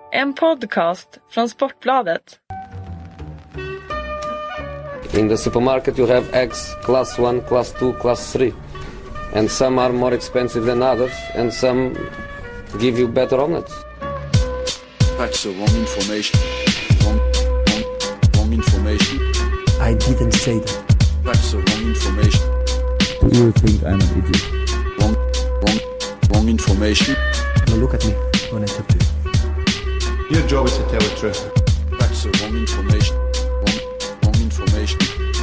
En podcast från Sportbladet. In the supermarket you have eggs class 1, class 2, class 3. And some are more expensive than others, and some give you better omelets. That's the wrong information. Wrong information. I didn't say that. That's the wrong information. Do you think I'm an idiot? Wrong information. Now look at me when I talk to you. Your job is to tell the truth. That's the wrong information. Wrong information.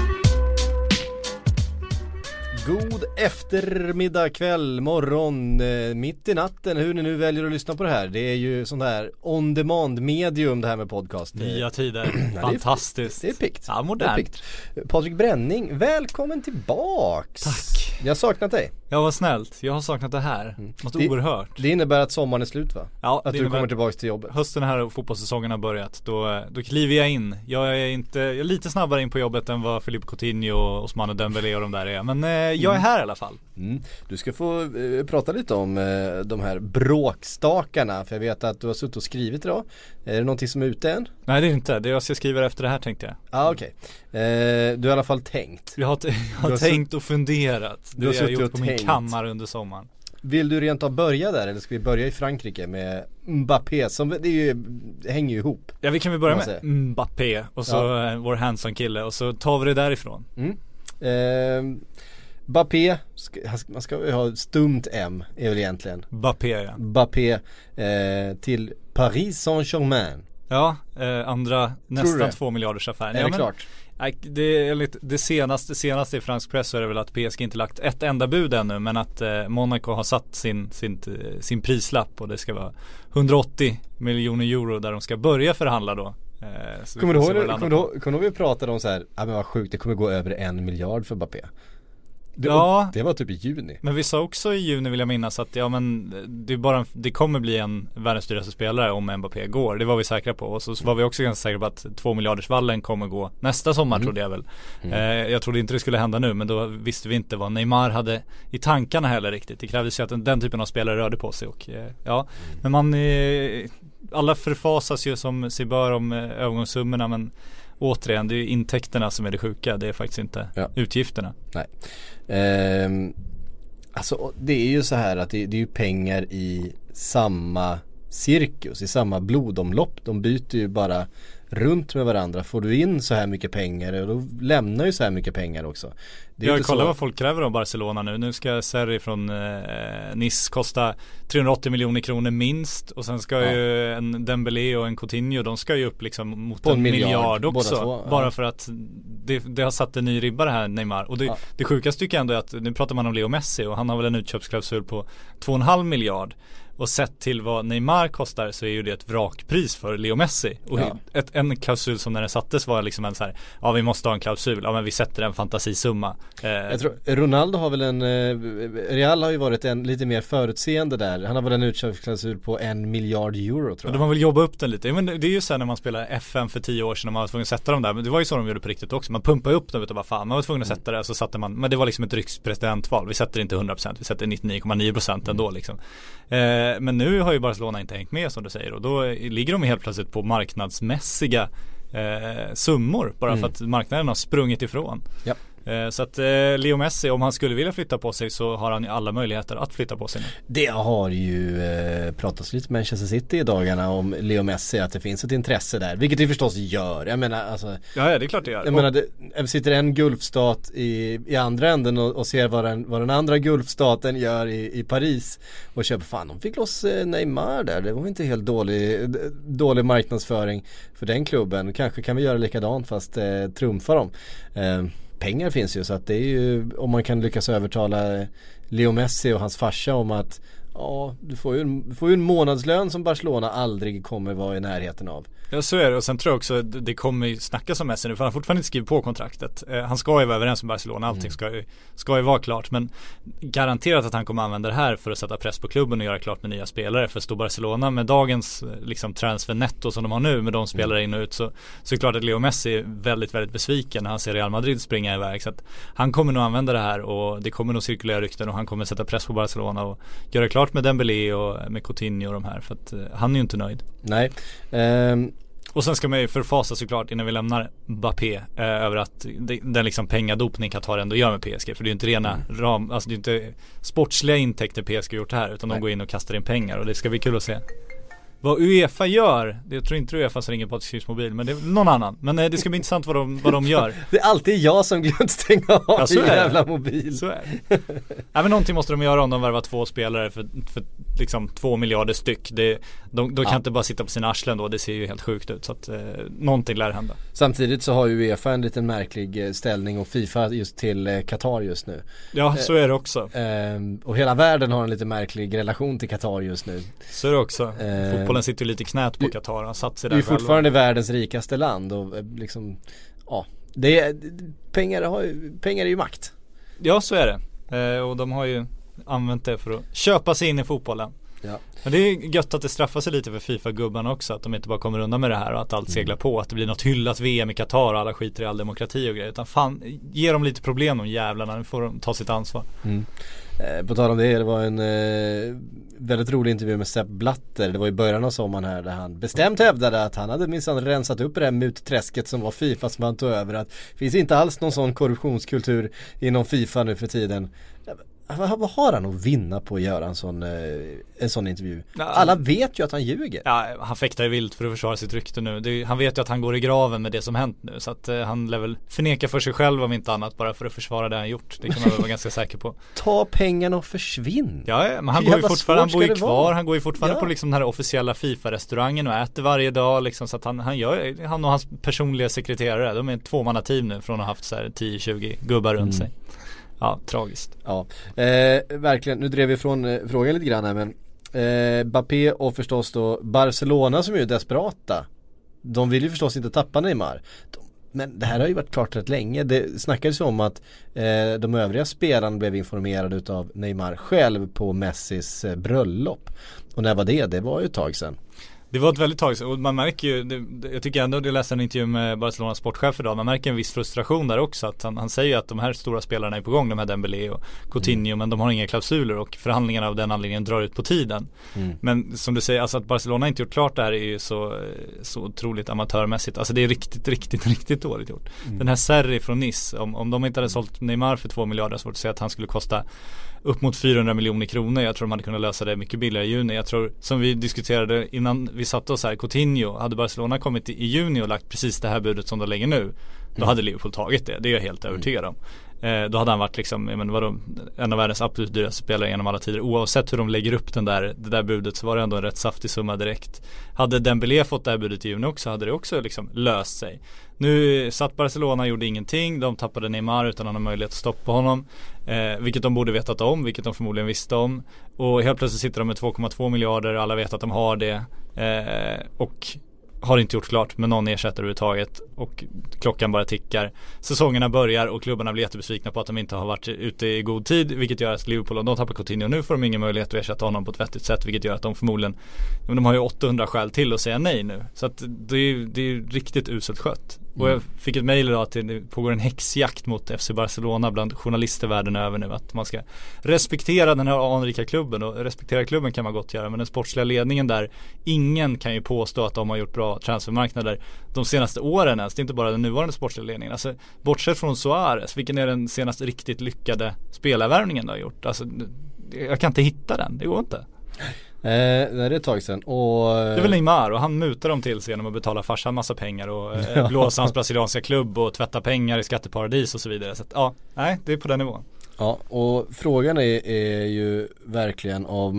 God eftermiddag, kväll, morgon, mitt i natten, hur ni nu väljer att lyssna på det här. Det är ju sån här on-demand medium det här med podcast. Nya tider, fantastiskt. Det är pikt. Ja, modernt. Patrik Bränning, välkommen tillbaks. Tack. Jag har saknat dig. Ja, vad snällt. Jag har saknat det här. Något oerhört. Det innebär att sommaren är slut, va? Ja, att du kommer tillbaks till jobbet. Hösten här och fotbollssäsongen har börjat. Då kliver jag in. Jag är lite snabbare in på jobbet än vad Philippe Coutinho och Ousmane Dembélé och de där är. Men jag är här i alla fall. Du ska få prata lite om de här bråkstakarna. För jag vet att du har suttit och skrivit idag. Är det någonting som är ute än? Nej, det är inte. Det är jag ska skriva efter det här, tänkte jag. Ja, okej. Du har i alla fall tänkt. Jag har tänkt och funderat. Du har det har suttit gjort och på tänkt. min kammare under sommaren. Vill du rent av börja där, eller ska vi börja i Frankrike med Mbappé som det hänger ju ihop. Ja, vi kan väl börja med Mbappé och så vår handsome-kille och så tar vi det därifrån. Mbappé, man ska ha stumt M är väl egentligen. Mbappé till Paris Saint-Germain. Ja, andra nästan 2 miljarders affären. Är det klart? Det senaste i fransk press är det väl att PSG inte lagt ett enda bud ännu, men att Monaco har satt sin prislapp och det ska vara 180 miljoner euro där de ska börja förhandla då. Kommer du ihåg vi pratade om så här, men vad sjukt, det kommer gå över 1 miljard för Mbappé. Det var typ i juni. Men vi sa också i juni, vill jag minnas, att det kommer bli en världens dyraste spelare om Mbappé går. Det var vi säkra på. Och så var vi också ganska säkra på att 2 miljardersvallen kommer gå nästa sommar, trodde jag väl. Jag trodde inte det skulle hända nu, men då visste vi inte vad Neymar hade i tankarna heller riktigt. Det krävdes ju att den typen av spelare rörde på sig. Och, men alla förfasas ju som sig bör om övergångssummorna, men återigen, det är intäkterna som är det sjuka. Det är faktiskt inte utgifterna. Nej. Alltså det är ju så här att det är ju pengar i samma cirkus, i samma blodomlopp. De byter ju bara runt med varandra. Får du in så här mycket pengar, och då lämnar ju så här mycket pengar också. Jag kollar vad folk kräver av Barcelona nu. Nu ska Serri från Nice kosta 380 miljoner kronor minst. Och sen ska ju en Dembélé och en Coutinho, de ska ju upp liksom mot på en miljard också. Bara för att det har satt en ny ribba det här, Neymar. Och det sjukaste tycker jag ändå är att nu pratar man om Leo Messi och han har väl en utköpsklausul på 2,5 miljard. Och sett till vad Neymar kostar så är ju det ett vrakpris för Leo Messi. Och en klausul som när den sattes var liksom en så här, vi måste ha en klausul. Ja, men vi sätter en fantasisumma. Jag tror Ronaldo har väl Real har ju varit lite mer förutseende där. Han har väl en utköpsklausul på 1 miljard euro, tror jag. Och de har väl jobbat upp den lite. Men det är ju så här när man spelar FM för 10 år sedan och man var tvungen att sätta dem där. Men det var ju så de gjorde på riktigt också. Man pumpade upp dem utav vad fan. Man var tvungen att sätta det, så satte man. Men det var liksom ett rycks presidentval. Vi sätter inte 100%, vi sätter 99,9% ändå liksom. Men nu har ju Barcelona inte hängt med, som du säger, och då ligger de helt plötsligt på marknadsmässiga summor bara för att marknaden har sprungit ifrån. Ja. Så att Leo Messi, om han skulle vilja flytta på sig, så har han ju alla möjligheter att flytta på sig nu. Det har ju pratats lite med Manchester City i dagarna om Leo Messi, att det finns ett intresse där, vilket det förstås gör. Jag menar, alltså, ja, det är klart det gör. Jag menar, det sitter en gulfstat i andra änden och ser vad den andra gulfstaten gör i Paris och köper, fan, de fick loss Neymar där. Det var inte helt dålig marknadsföring för den klubben. Kanske kan vi göra likadant fast trumfa dem. Pengar finns ju, så att det är ju, om man kan lyckas övertala Leo Messi och hans farsa om att du får ju en månadslön som Barcelona aldrig kommer vara i närheten av. Ja, så är det. Och sen tror jag också det kommer ju snackas om Messi nu, för han har fortfarande inte skrivit på kontraktet. Han ska ju vara överens med Barcelona, allting ska ju vara klart, men garanterat att han kommer använda det här för att sätta press på klubben och göra klart med nya spelare. För står Barcelona med dagens liksom transfernetto som de har nu, med de spelare in och ut, så är det klart att Leo Messi är väldigt, väldigt besviken när han ser Real Madrid springa iväg. Så att han kommer nog använda det här, och det kommer nog cirkulera rykten, och han kommer sätta press på Barcelona och göra klart klart med Dembélé och med Coutinho och de här, för att han är ju inte nöjd. Nej. Och sen ska man ju förfasa såklart innan vi lämnar Mbappé över att den liksom pengadopning Qatar ändå gör med PSG, för det är ju inte rena alltså det är inte sportsliga intäkter PSG gjort det här, utan de går in och kastar in pengar, och det ska bli kul att se vad UEFA gör. Jag tror inte UEFA ringer på Patrik mobil, men det är någon annan. Men det ska bli intressant vad de gör. Det är alltid jag som glömt stänga av din jävla mobil. Så är det. Ja, men någonting måste de göra om de värvar 2 spelare för liksom 2 miljarder styck. De kan inte bara sitta på sina arslen då. Det ser ju helt sjukt ut. Så att någonting lär hända. Samtidigt så har ju UEFA en liten märklig ställning, och FIFA just till Qatar just nu. Ja, så är det också. Och hela världen har en lite märklig relation till Qatar just nu. Så är det också. Fotbollen sitter ju lite knät på Qatar. Han satt sig där. Det är fortfarande världens rikaste land, och liksom, ja, pengar är ju makt. Ja, så är det. Och de har ju använt det för att köpa sig in i fotbollen. Ja. Men det är gött att det straffar sig lite för FIFA-gubbarna också, att de inte bara kommer undan med det här och att allt seglar på, att det blir något hyllat VM i Qatar och alla skiter i all demokrati och grejer, utan fan, ge dem lite problem, de jävlarna, nu får de ta sitt ansvar. På tal om det var en väldigt rolig intervju med Sepp Blatter. Det var i början av sommaren här, där han bestämt hävdade att han hade minsann rensat upp det här mutträsket som var FIFA, som han tog över, att det finns inte alls någon sån korruptionskultur inom FIFA nu för tiden. Vad har han att vinna på att göra en sån intervju? Alla vet ju att han ljuger. Ja, han fäktar ju vilt för att försvara sitt rykte nu. Han vet ju att han går i graven med det som hänt nu. Så att han lär väl förneka för sig själv om inte annat, bara för att försvara det han gjort. Det kan man väl vara ganska säker på. Ta pengarna och försvinn. Ja, men han går ju fortfarande, han bor ju kvar. Han går ju fortfarande på liksom den här officiella FIFA-restaurangen och äter varje dag liksom, så att han och hans personliga sekreterare, de är en 2-mannateam nu från att ha haft så här 10-20 gubbar runt sig. Ja, tragiskt. Ja, verkligen. Nu drev vi från frågan lite grann här, men Mbappé och förstås då Barcelona, som är ju desperata. De vill ju förstås inte tappa Neymar. Men det här har ju varit klart rätt länge. Det snackades om att de övriga spelarna blev informerade utav Neymar själv på Messis bröllop. Och när var det? Det var ju ett tag sedan. Det var ett väldigt tag sedan, och man märker ju, jag tycker ändå, jag läste en intervju med Barcelonas sportchef idag, man märker en viss frustration där också, att han säger att de här stora spelarna är på gång, de här Dembélé och Coutinho, men de har inga klausuler och förhandlingarna av den anledningen drar ut på tiden. Men som du säger, alltså att Barcelona inte gjort klart det här är ju så otroligt amatörmässigt, alltså det är riktigt dåligt gjort. Den här Sarri från Nice, om de inte hade sålt Neymar för 2 miljarder, så får det säga att han skulle kosta upp mot 400 miljoner kronor. Jag tror de hade kunnat lösa det mycket billigare i juni. Jag tror, som vi diskuterade innan vi satt oss här, Coutinho, hade Barcelona kommit i juni och lagt precis det här budet som de lägger nu, då hade Liverpool tagit det. Det är jag helt övertygad om. Då hade han varit liksom, en av världens absolut dyraste spelare genom alla tider. Oavsett hur de lägger upp det där budet, så var det ändå en rätt saftig summa direkt. Hade Dembélé fått det här budet i juni också, hade det också liksom löst sig. Nu satt Barcelona, gjorde ingenting. De tappade Neymar utan han har möjlighet att stoppa honom, vilket de borde vetat om, vilket de förmodligen visste om. Och helt plötsligt sitter de med 2,2 miljarder. Alla vet att de har det, och har inte gjort klart med någon ersättare överhuvudtaget, och klockan bara tickar. Säsongerna börjar och klubbarna blir jättebesvikna på att de inte har varit ute i god tid, vilket gör att Liverpool, om de tappar Coutinho nu, får de ingen möjlighet att ersätta honom på ett vettigt sätt, vilket gör att de förmodligen, de har ju 800 skäl till att säga nej nu. Så att det är riktigt uselt skött. Och jag fick ett mejl idag att det pågår en häxjakt mot FC Barcelona bland journalister världen över nu, att man ska respektera den här anrika klubben, och respektera klubben kan man gott göra, men den sportsliga ledningen där, ingen kan ju påstå att de har gjort bra transfermarknader de senaste åren ens. Det är inte bara den nuvarande sportsliga ledningen. Alltså, bortsett från Suarez, vilken är den senaste riktigt lyckade spelarvärvningen du har gjort? Alltså, jag kan inte hitta den, det går inte. Det är ett tag sedan. Och det är väl Neymar, och han mutar dem till sig genom att betala farsan massa pengar och blåsa hans brasilianska klubb och tvätta pengar i skatteparadis och så vidare. Så att, ja, nej, det är på den nivån. Ja, och frågan är ju verkligen om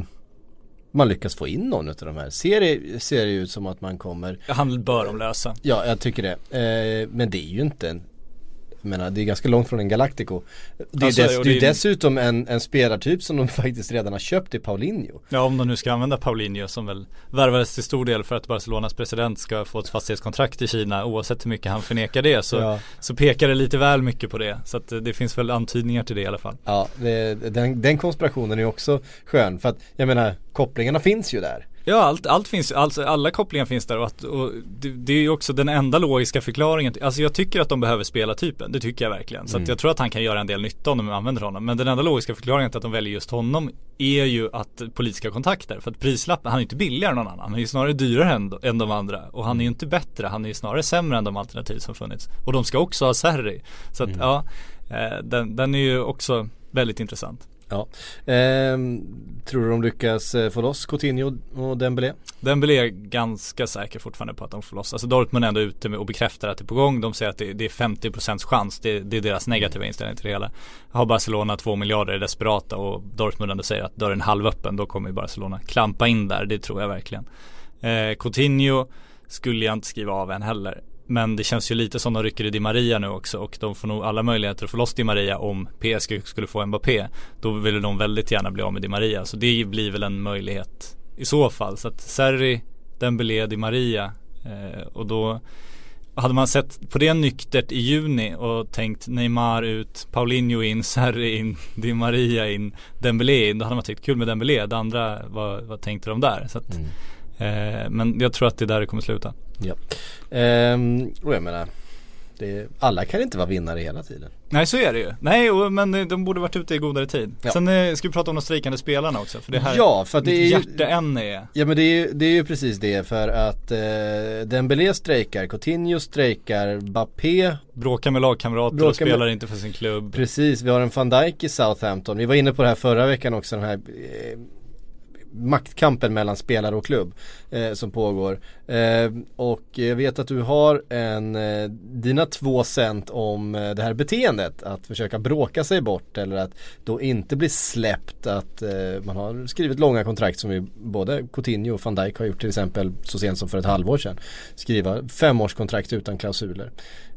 man lyckas få in någon av de här. Ser det ut som att man kommer... Han bör de lösa. Ja, jag tycker det. Men det är ju inte en... Men det är ganska långt från en Galactico. Det är dessutom en spelartyp som de faktiskt redan har köpt i Paulinho. Ja, om de nu ska använda Paulinho, som väl värvades till stor del för att Barcelonas president ska få ett fastighetskontrakt i Kina, oavsett hur mycket han förnekar det, så pekar det lite väl mycket på det. Så att det finns väl antydningar till det i alla fall. Ja, den konspirationen är också skön, för att jag menar, kopplingarna finns ju där. Ja, allt finns, alltså alla kopplingar finns där och det är ju också den enda logiska förklaringen. Alltså jag tycker att de behöver spela typen, det tycker jag verkligen. Så att jag tror att han kan göra en del nytta om de använder honom. Men den enda logiska förklaringen till att de väljer just honom är ju att politiska kontakter. För att prislappen, han är inte billigare än någon annan. Han är ju snarare dyrare än de andra. Och han är ju inte bättre, han är ju snarare sämre än de alternativ som funnits. Och de ska också ha Sarri. Så att den är ju också väldigt intressant. Ja. Tror du de lyckas få loss Coutinho och Dembélé? Dembélé är ganska säker fortfarande på att de får loss. Alltså Dortmund är ändå ute med och bekräftar att det är på gång. De säger att det är 50% chans. Det är deras negativa inställning till det hela. Har Barcelona 2 miljarder är desperata och Dortmund ändå säger att dörren är halvöppen. Då kommer ju Barcelona klampa in där. Det tror jag verkligen. Coutinho skulle jag inte skriva av än heller. Men det känns ju lite som de rycker i Di Maria nu också. Och de får nog alla möjligheter att få loss Di Maria om PSG skulle få Mbappé. Då vill de väldigt gärna bli av med Di Maria. Så det blir väl en möjlighet i så fall. Så att Sarri, Dembélé, Di Maria. Och då hade man sett på det nyktert i juni och tänkt Neymar ut, Paulinho in, Sarri in, Di Maria in, Dembélé in. Då hade man tyckt kul med Dembélé. Det andra, vad tänkte de där? Så att, men jag tror att det är där det kommer sluta. Ja. Och jag menar, alla kan inte vara vinnare hela tiden. Nej, så är det ju. Nej, men de borde varit ute i godare tid. Ja. Sen ska vi prata om de strejkande spelarna också. För det här för att det är hjärteämne. Ja, men det är ju precis det. För att Dembélé strejkar, Coutinho strejkar, Mbappé bråkar med lagkamrater och spelar inte för sin klubb. Precis, vi har en Van Dijk i Southampton. Vi var inne på det här förra veckan också, den här maktkampen mellan spelare och klubb som pågår. Och jag vet att du har dina 2 cent om det här beteendet, att försöka bråka sig bort eller att då inte bli släppt, att man har skrivit långa kontrakt som ju både Coutinho och Van Dijk har gjort till exempel så sent som för ett halvår sedan. Skriva 5-årskontrakt utan klausuler.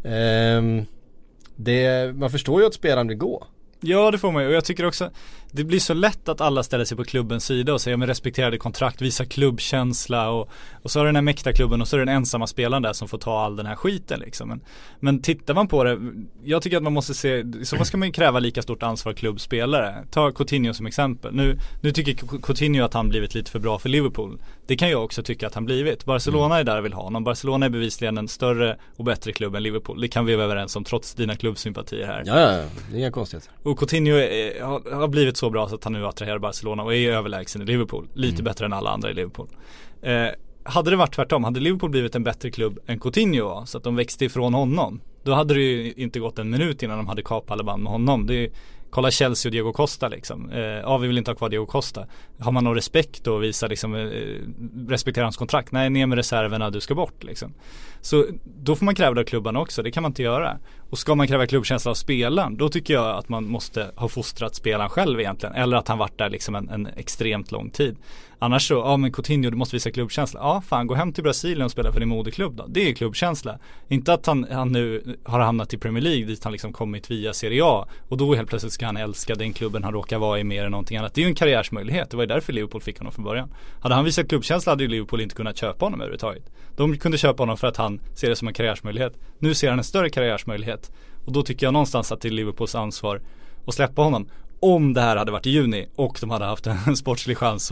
Man förstår ju att spelaren vill gå. Ja, det får man ju. Och jag tycker också det blir så lätt att alla ställer sig på klubbens sida och säger men respekterade kontrakt, visa klubbkänsla och så har den här mäkta klubben och så är den ensamma spelaren där som får ta all den här skiten liksom. Men tittar man på det, jag tycker att man måste se, så ska man ju kräva lika stort ansvar klubbspelare. Ta Coutinho som exempel. Nu tycker Coutinho att han blivit lite för bra för Liverpool. Det kan jag också tycka att han blivit. Barcelona är där och vill ha honom. Barcelona är bevisligen en större och bättre klubb än Liverpool. Det kan vi vara överens om trots dina klubbsympatier här. Ja, det är inga konstigheter. Och Coutinho har blivit så bra så att han nu attraherar Barcelona och är överlägsen i Liverpool. Lite bättre än alla andra i Liverpool. Hade det varit tvärtom, hade Liverpool blivit en bättre klubb än Coutinho var, så att de växte ifrån honom, då hade det ju inte gått en minut innan de hade kapat alla band med honom. Kolla Chelsea och Diego Costa liksom. Vi vill inte ha kvar Diego Costa. Har man någon respekt och visa liksom, respektera hans kontrakt? Nej, ner med reserverna, du ska bort liksom. Så då får man kräva det av klubbarna också. Det kan man inte göra. Och ska man kräva klubbkänsla av spelaren, då tycker jag att man måste ha fostrat spelaren själv egentligen. Eller att han varit där liksom en extremt lång tid. Annars så, men Coutinho, du måste visa klubbkänsla. Ja, fan, gå hem till Brasilien och spela för din moderklubb då. Det är klubbkänsla. Inte att han nu har hamnat i Premier League dit han liksom kommit via Serie A. Och då helt plötsligt ska han älska den klubben han råkar vara i mer än någonting annat. Det är ju en karriärsmöjlighet. Det var ju därför Liverpool fick honom från början. Hade han visat klubbkänsla hade ju Liverpool inte kunnat köpa honom överhuvudtaget. De kunde köpa honom för att han ser det som en karriärsmöjlighet. Nu ser han en större karriärsmöjlighet. Och då tycker jag någonstans att det är Liverpools ansvar att släppa honom. Om det här hade varit i juni och de hade haft en sportslig chans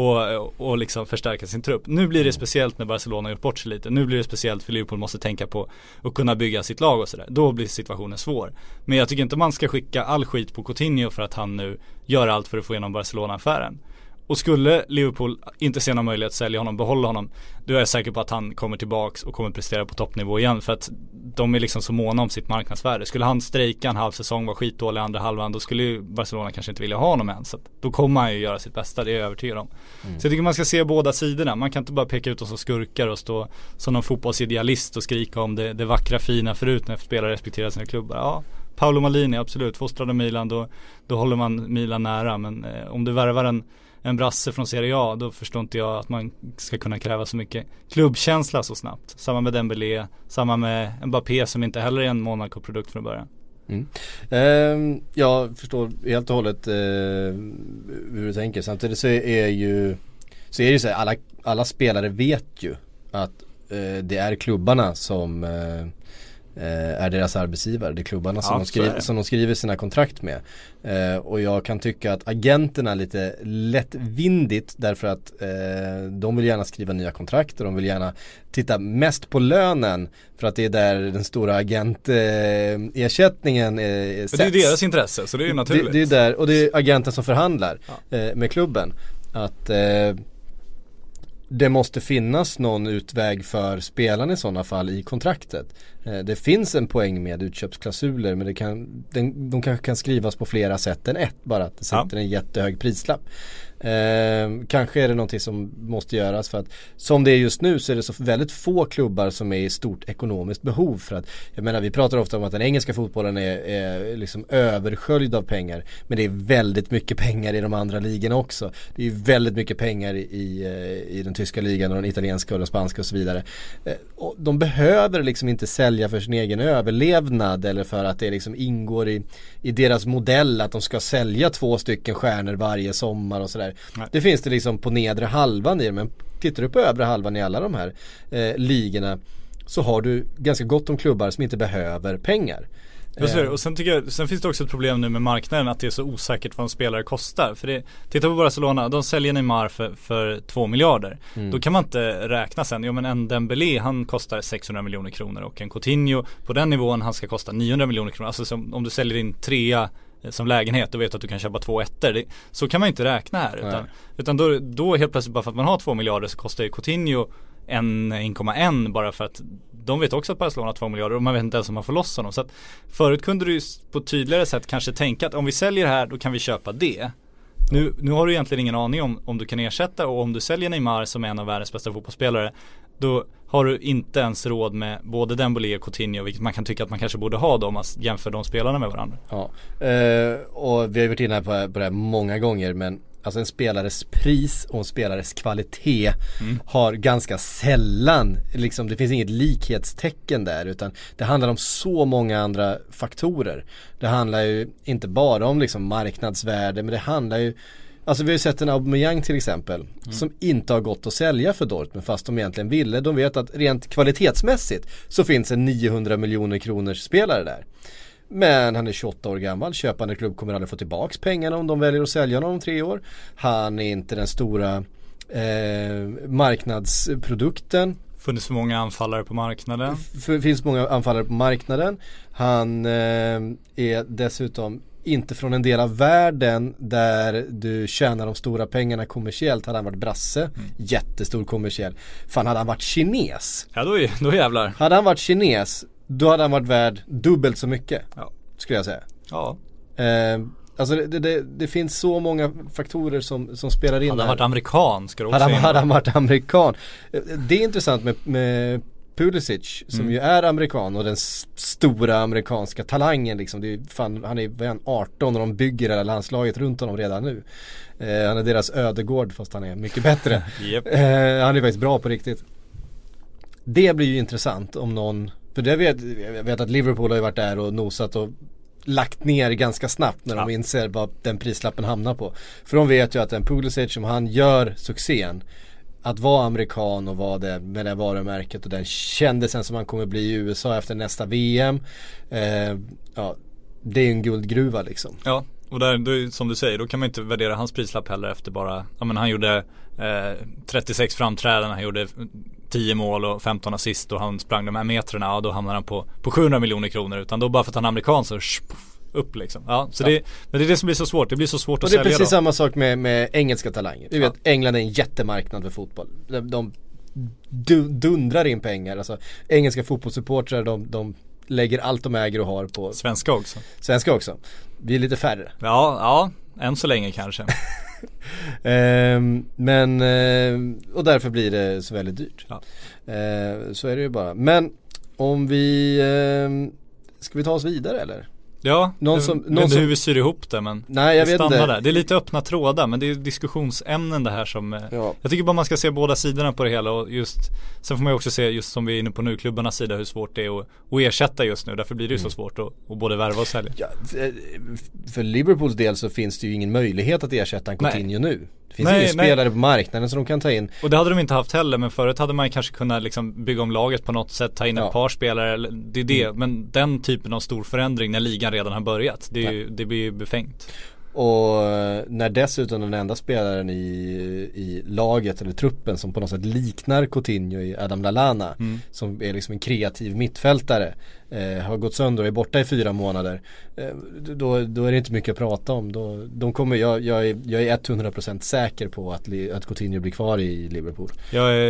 och liksom förstärka sin trupp. Nu blir det speciellt när Barcelona har gjort bort sig lite. Nu blir det speciellt för Liverpool måste tänka på att kunna bygga sitt lag och sådär. Då blir situationen svår. Men jag tycker inte man ska skicka all skit på Coutinho för att han nu gör allt för att få igenom Barcelona-affären. Och skulle Liverpool inte se någon möjlighet att sälja honom, behålla honom, då är jag säker på att han kommer tillbaks och kommer prestera på toppnivå igen. För att de är liksom så måna om sitt marknadsvärde. Skulle han strejka en halv säsong, vara skitdålig i andra halvan, då skulle ju Barcelona kanske inte vilja ha honom än. Så att då kommer han ju göra sitt bästa, det är jag övertygad om. Så jag tycker man ska se båda sidorna. Man kan inte bara peka ut oss som skurkar och stå som någon fotbollsidealist och skrika om det vackra fina förut när spelare respekterar sina klubbar. Ja, Paolo Maldini, absolut, fostrade Milan, då håller man Milan nära. Men om du värvar en brasse från Serie A, då förstår inte jag att man ska kunna kräva så mycket klubbkänsla så snabbt. Samma med Dembélé, samma med Mbappé som inte heller är en Monaco-produkt från början. Jag förstår helt och hållet hur du tänker. Samtidigt så är det så här, alla spelare vet ju att det är klubbarna som är deras arbetsgivare. Det är klubbarna som de skriver sina kontrakt med. Och jag kan tycka att agenterna är lite lättvindigt därför att de vill gärna skriva nya kontrakt och de vill gärna titta mest på lönen för att det är där den stora agentersättningen sätts. Det är deras intresse, så det är ju naturligt. Det är där, och det är agenten som förhandlar med klubben. Att det måste finnas någon utväg för spelarna i sådana fall i kontraktet. Det finns en poäng med utköpsklausuler, men de kanske kan skrivas på flera sätt än ett, bara att det sitter en jättehög prislapp. Kanske är det någonting som måste göras, för att som det är just nu så är det så väldigt få klubbar som är i stort ekonomiskt behov. För att, jag menar, vi pratar ofta om att den engelska fotbollen är liksom översköljd av pengar, men det är väldigt mycket pengar i de andra ligorna också. Det är väldigt mycket pengar i den tyska ligan och den italienska och den spanska och så vidare. Och de behöver liksom inte sälja för sin egen överlevnad eller för att det liksom ingår i deras modell att de ska sälja 2 stycken stjärnor varje sommar och sådär. Det finns det liksom på nedre halvan i det, men tittar du på övre halvan i alla de här ligorna så har du ganska gott om klubbar som inte behöver pengar. Och sen finns det också ett problem nu med marknaden, att det är så osäkert vad en spelare kostar. För titta på Barcelona, de säljer Neymar för 2 miljarder. Då kan man inte räkna sen, men en Dembélé, han kostar 600 miljoner kronor och en Coutinho på den nivån, han ska kosta 900 miljoner kronor. Alltså om du säljer in 3 som lägenhet, då vet du att du kan köpa 2 ettor. Så kan man inte räkna här, utan då helt plötsligt, bara för att man har 2 miljarder så kostar ju Coutinho 1,1 bara för att de vet också att Barcelona har 2 miljarder och man vet inte ens om man får loss honom. Så att förut kunde du på tydligare sätt kanske tänka att om vi säljer här, då kan vi köpa det. Nu har du egentligen ingen aning om du kan ersätta, och om du säljer Neymar som är en av världens bästa fotbollsspelare, då har du inte ens råd med både Dembélé och Coutinho, vilket man kan tycka att man kanske borde ha då om man jämför de spelarna med varandra. Ja, och vi har varit inne på det här många gånger, men alltså en spelares pris och en spelares kvalitet har ganska sällan, liksom, det finns inget likhetstecken där, utan det handlar om så många andra faktorer. Det handlar ju inte bara om liksom marknadsvärde, men det handlar ju, alltså vi har ju sett en Aubameyang till exempel som inte har gått att sälja för Dortmund fast de egentligen ville. De vet att rent kvalitetsmässigt så finns en 900 miljoner kronors spelare där. Men han är 28 år gammal, köpande klubb kommer aldrig få tillbaks pengarna om de väljer att sälja honom om 3 år. Han är inte den stora marknadsprodukten. Funnits för många anfallare på marknaden. Finns många anfallare på marknaden. Han är dessutom inte från en del av världen där du tjänar de stora pengarna kommersiellt. Hade han varit brasse, jättestor kommersiell. Fan, hade han varit kines. Ja, då jävlar. Hade han varit kines, då hade han varit värd dubbelt så mycket. Ja. Skulle jag säga. Ja. Alltså det finns så många faktorer som spelar in. Hade han varit amerikan, ska du också hade han varit amerikan. Det är intressant med Pulisic som ju är amerikan och den stora amerikanska talangen liksom. Det är fan, han är 18 och de bygger hela landslaget runt honom redan nu. Han är deras ödegård fast han är mycket bättre. Han är faktiskt bra på riktigt. Det blir ju intressant om någon, för jag vet att Liverpool har ju varit där och nosat och lagt ner ganska snabbt när de inser vad den prislappen hamnar på. För de vet ju att en Pulisic, som han gör succén att vara amerikan och vara det med det varumärket och den kändisen som han kommer bli i USA efter nästa VM, det är en guldgruva liksom. Ja, och där, som du säger, då kan man inte värdera hans prislapp heller efter bara, han gjorde 36 framträdanden, han gjorde 10 mål och 15 assist och han sprang de här metrarna, då hamnar han på 700 miljoner kronor, utan då bara för att han är amerikan så upp liksom. Ja, så men det är det som blir så svårt. Det blir så svårt att sälja. Och det är precis samma sak med engelska talanger. Vi vet, England är en jättemarknad för fotboll. De dundrar in pengar. Alltså, engelska fotbollssupportrar, de lägger allt de äger och har på svenska också. Vi är lite färre. Ja, än så länge kanske. Men och därför blir det så väldigt dyrt. Ja. Så är det ju bara. Men om vi ska vi ta oss vidare eller? Ja, någon hur vi syr ihop det, men nej, jag vet inte. Där. Det är lite öppna trådar, men det är diskussionsämnen det här som jag tycker bara man ska se båda sidorna på det hela, och just sen får man ju också se, just som vi är inne på nu, klubbarnas sida, hur svårt det är att ersätta just nu. Därför blir det ju så svårt att både värva och sälja. Ja, för Liverpools del så finns det ju ingen möjlighet att ersätta en Coutinho nu. Det finns ingen spelare på marknaden som de kan ta in. Och det hade de inte haft heller, men förut hade man kanske kunnat liksom bygga om laget på något sätt, ta in ett par spelare, det är det. Men den typen av stor förändring när ligan redan har börjat, det blir ju befängt. Och när dessutom den enda spelaren i laget eller truppen som på något sätt liknar Coutinho i Adam Lallana, som är liksom en kreativ mittfältare, har gått sönder och är borta i 4 månader, då är det inte mycket att prata om. De kommer, jag är 100% säker på att Coutinho blir kvar i Liverpool. Jag är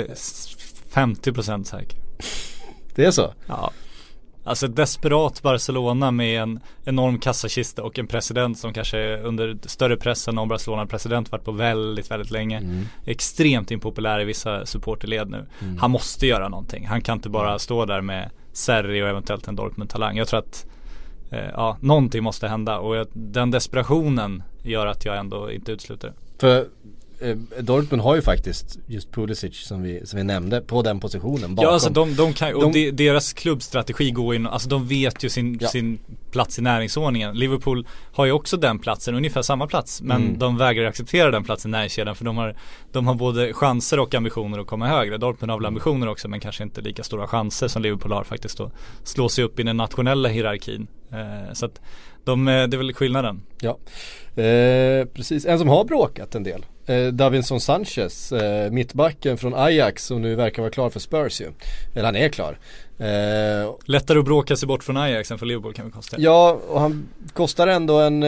50% säker. Det är så? Ja. Alltså ett desperat Barcelona med en enorm kassakista och en president som kanske är under större press än någon Barcelona-president varit på väldigt, väldigt länge. Extremt impopulär i vissa supporterled nu. Han måste göra någonting. Han kan inte bara stå där med Serri och eventuellt en Dortmund-talang. Jag tror att någonting måste hända, och den desperationen gör att jag ändå inte utesluter det. För Dortmund har ju faktiskt just Pulisic som vi nämnde på den positionen bakom. Ja, alltså de kan, och deras klubbstrategi går in, alltså de vet ju sin plats i näringsordningen. Liverpool har ju också den platsen, ungefär samma plats, men de vägrar acceptera den platsen i näringskedjan, för de har både chanser och ambitioner att komma högre. Dortmund har väl ambitioner också, men kanske inte lika stora chanser som Liverpool har faktiskt att slå sig upp i den nationella hierarkin. Så att det är väl skillnaden. Ja, precis. En som har bråkat en del, Davinson Sanchez, mittbacken från Ajax, och nu verkar vara klar för Spurs ju. Eller han är klar. Lättare att bråka sig bort från Ajax än för Liverpool, kan vi konstatera. Ja, och han kostar ändå en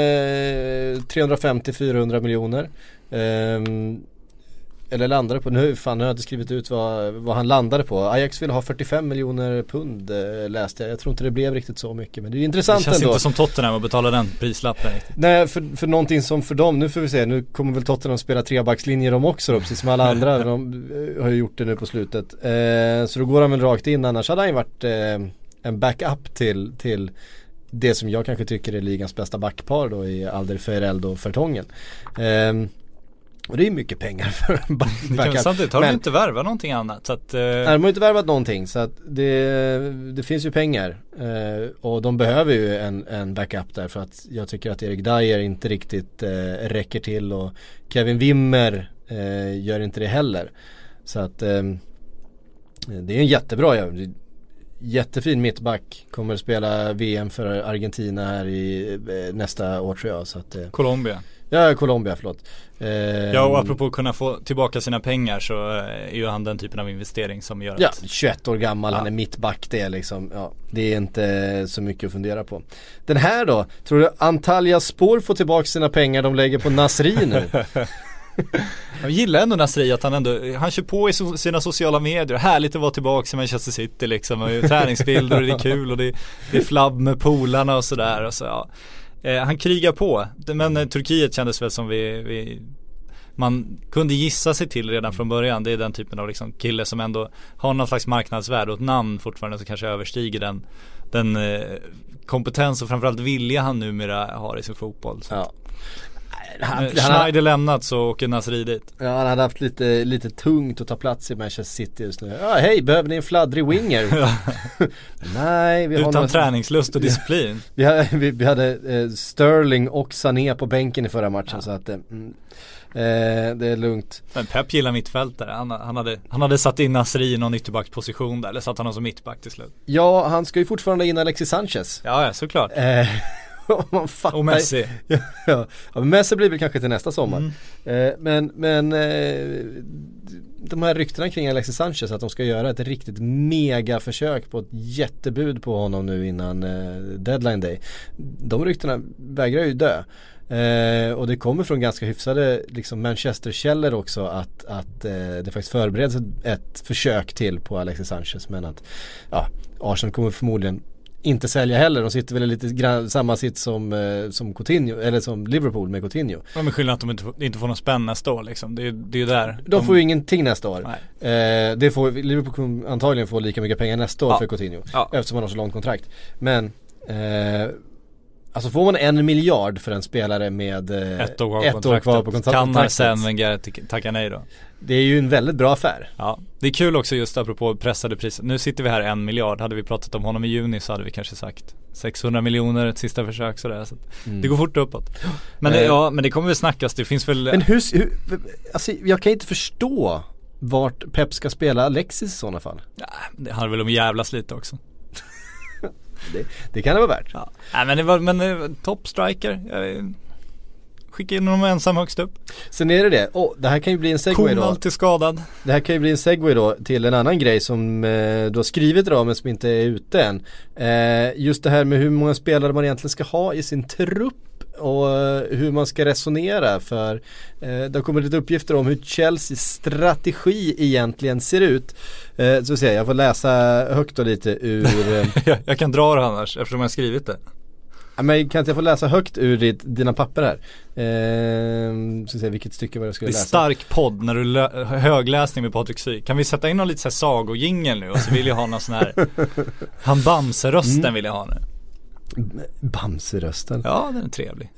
350-400 miljoner. Eller landade på, nu har jag inte skrivit ut vad han landade på. Ajax ville ha 45 miljoner pund, läste jag. Jag tror inte det blev riktigt så mycket, men det är intressant ändå. Det känns inte som Tottenham att betala den prislappen riktigt. Nej, för någonting som för dem, nu får vi se, nu kommer väl Tottenham spela trebackslinjer de också då, precis som alla andra. De har ju gjort det nu på slutet. Så då går han väl rakt in, annars hade han ju varit en backup till det som jag kanske tycker är ligans bästa backpar då, i Alderweireld och Vertonghen. Och det är mycket pengar för en backup. Samtidigt har de inte värvat någonting annat. Så att, nej, de har inte värvat någonting, så att det finns ju pengar. Och de behöver ju en backup där, för att jag tycker att Erik Dyer inte riktigt räcker till, och Kevin Wimmer gör inte det heller. Så att det är en jättefin mittback. Kommer att spela VM för Argentina här i nästa år, tror jag. Så att, Colombia. Ja, Colombia, förlåt. Ja, och apropå att kunna få tillbaka sina pengar, så är ju han den typen av investering som gör att 21 år gammal, han är mittback, det är liksom, det är inte så mycket att fundera på. Den här då, tror du Antalya Spor får tillbaka sina pengar de lägger på Nasri nu? Jag gillar ändå Nasri, att han kör på i sina sociala medier. Härligt att vara tillbaka i Manchester City liksom, och träningsbilder, och det är kul, och det är flabb med polarna och sådär, och så han krigar på, men Turkiet kändes väl som man kunde gissa sig till redan från början. Det är den typen av liksom kille som ändå har någon slags marknadsvärde och ett namn fortfarande som kanske överstiger den kompetens och framförallt vilja han numera har i sin fotboll. Så. Schneider lämnat, så åker Nasri dit. Ja, han hade haft lite tungt att ta plats i Manchester City just nu. Ja, hej, behöver ni en fladdrig winger? Nej, vi har utan träningslust och disciplin. Vi hade Sterling och Sané på bänken i förra matchen, så att det är lugnt. Men Pep gillar mittfältare. Han hade satt in Nasri i någon ytterbacksposition där, eller satt han som mittback till slut. Ja, han ska ju fortfarande in Alexis Sanchez. Ja, såklart. Och Messi. Ja, men Messi blir väl kanske till nästa sommar. Men de här ryktena kring Alexis Sanchez, att de ska göra ett riktigt mega försök på ett jättebud på honom nu innan deadline day. De ryktena vägrar ju dö. Och det kommer från ganska hyfsade liksom Manchester-källor också att det faktiskt förbereds ett försök till på Alexis Sanchez, men att Arsenal kommer förmodligen inte sälja heller. De sitter väl lite samma sitt som Coutinho, eller som Liverpool med Coutinho. Ja, men skillnaden att de inte får någon spänn nästa år liksom. Det är ju där. De får ju ingenting nästa år. Liverpool kommer antagligen få lika mycket pengar nästa år för Coutinho, eftersom han har så långt kontrakt. Men Alltså får man 1 miljard för en spelare med ett år kvar på kontraktet. Kan Arsène Wenger tacka nej då? Det är ju en väldigt bra affär. Ja, det är kul också just apropå pressade priser. Nu sitter vi här 1 miljard. Hade vi pratat om honom i juni så hade vi kanske sagt 600 miljoner ett sista försök sådär. Så det går fort uppåt. Men men det kommer väl snackas. Det finns väl... Men hur alltså, jag kan inte förstå vart Pep ska spela Alexis i sådana fall. Ja, det handlar väl om jävlas lite också. Det kan det vara värt. Ja. Nej, men top striker. Skicka in honom ensam högst upp. Sen är det. Det här kan ju bli en segway då. Alltid skadad. Det här kan ju bli en segway då till en annan grej som du har skrivit idag men som inte är ute än. Just det här med hur många spelare man egentligen ska ha i sin trupp och hur man ska resonera, för det har kommit lite uppgifter om hur Chelseas strategi egentligen ser ut. Så ser jag får läsa högt då lite ur jag kan dra det annars eftersom jag har skrivit det. Men kan inte jag få läsa högt ur dina papper här? Så se vilket stycke var jag skulle läsa. Det är stark podd när du högläsning med Patrik Sy. Kan vi sätta in någon lite så här sagojingel nu? Och så vill jag ha någon sån här han Bamse-rösten vill jag ha nu. Bamse-rösten? Ja, den är trevlig.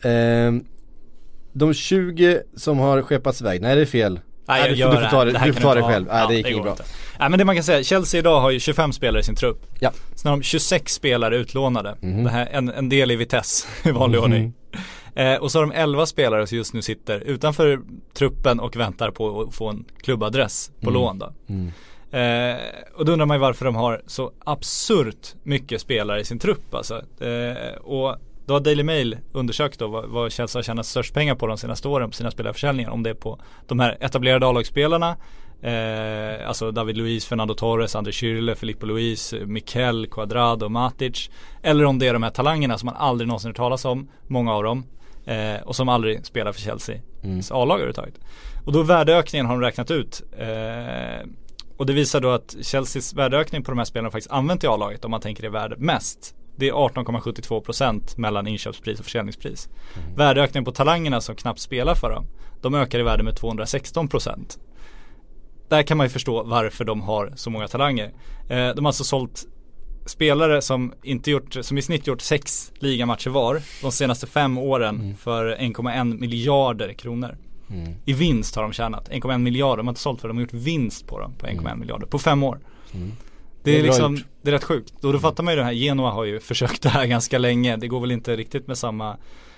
De 20 som har skeppats iväg. Nej, det är fel. Nej, du får ta det själv. Nej, det gick inte bra. Nej, men det man kan säga, Chelsea idag har ju 25 spelare i sin trupp. Ja. Sen har de 26 spelare utlånade. Det här en del i Vitesse i vanlig ordning. Och så har de 11 spelare som just nu sitter utanför truppen och väntar på att få en klubbadress på lån då. Och då undrar man ju varför de har så absurt mycket spelare i sin trupp alltså. Och då har Daily Mail undersökt då vad Chelsea har tjänat störst pengar på de senaste åren på sina spelarförsäljningar. Om det är på de här etablerade A-lagsspelarna, alltså David Luiz, Fernando Torres, André Schürrle, Filippo Luis, Mikel, Cuadrado, Matic, eller om det är de här talangerna som man aldrig någonsin hört talas om, många av dem, och som aldrig spelar för Chelsea A-lag överhuvudtaget. Och då värdeökningen har de räknat ut, och det visar då att Chelseas värdeökning på de här spelarna faktiskt använt i A-laget, om man tänker det värde mest. Det är 18,72% mellan inköpspris och försäljningspris. Värdeökningen på talangerna som knappt spelar för dem, de ökar i värde med 216%. Där kan man ju förstå varför de har så många talanger. De har alltså sålt spelare som i snitt gjort 6 ligamatcher var de senaste 5 åren för 1,1 miljarder kronor. I vinst har de tjänat 1,1 miljarder. De har inte sålt för, de har gjort vinst på dem på 1,1 miljarder på 5 år. Det är liksom, det är rätt sjukt. Då fattar man ju det här, Genoa har ju försökt det här ganska länge. Det går väl inte riktigt med samma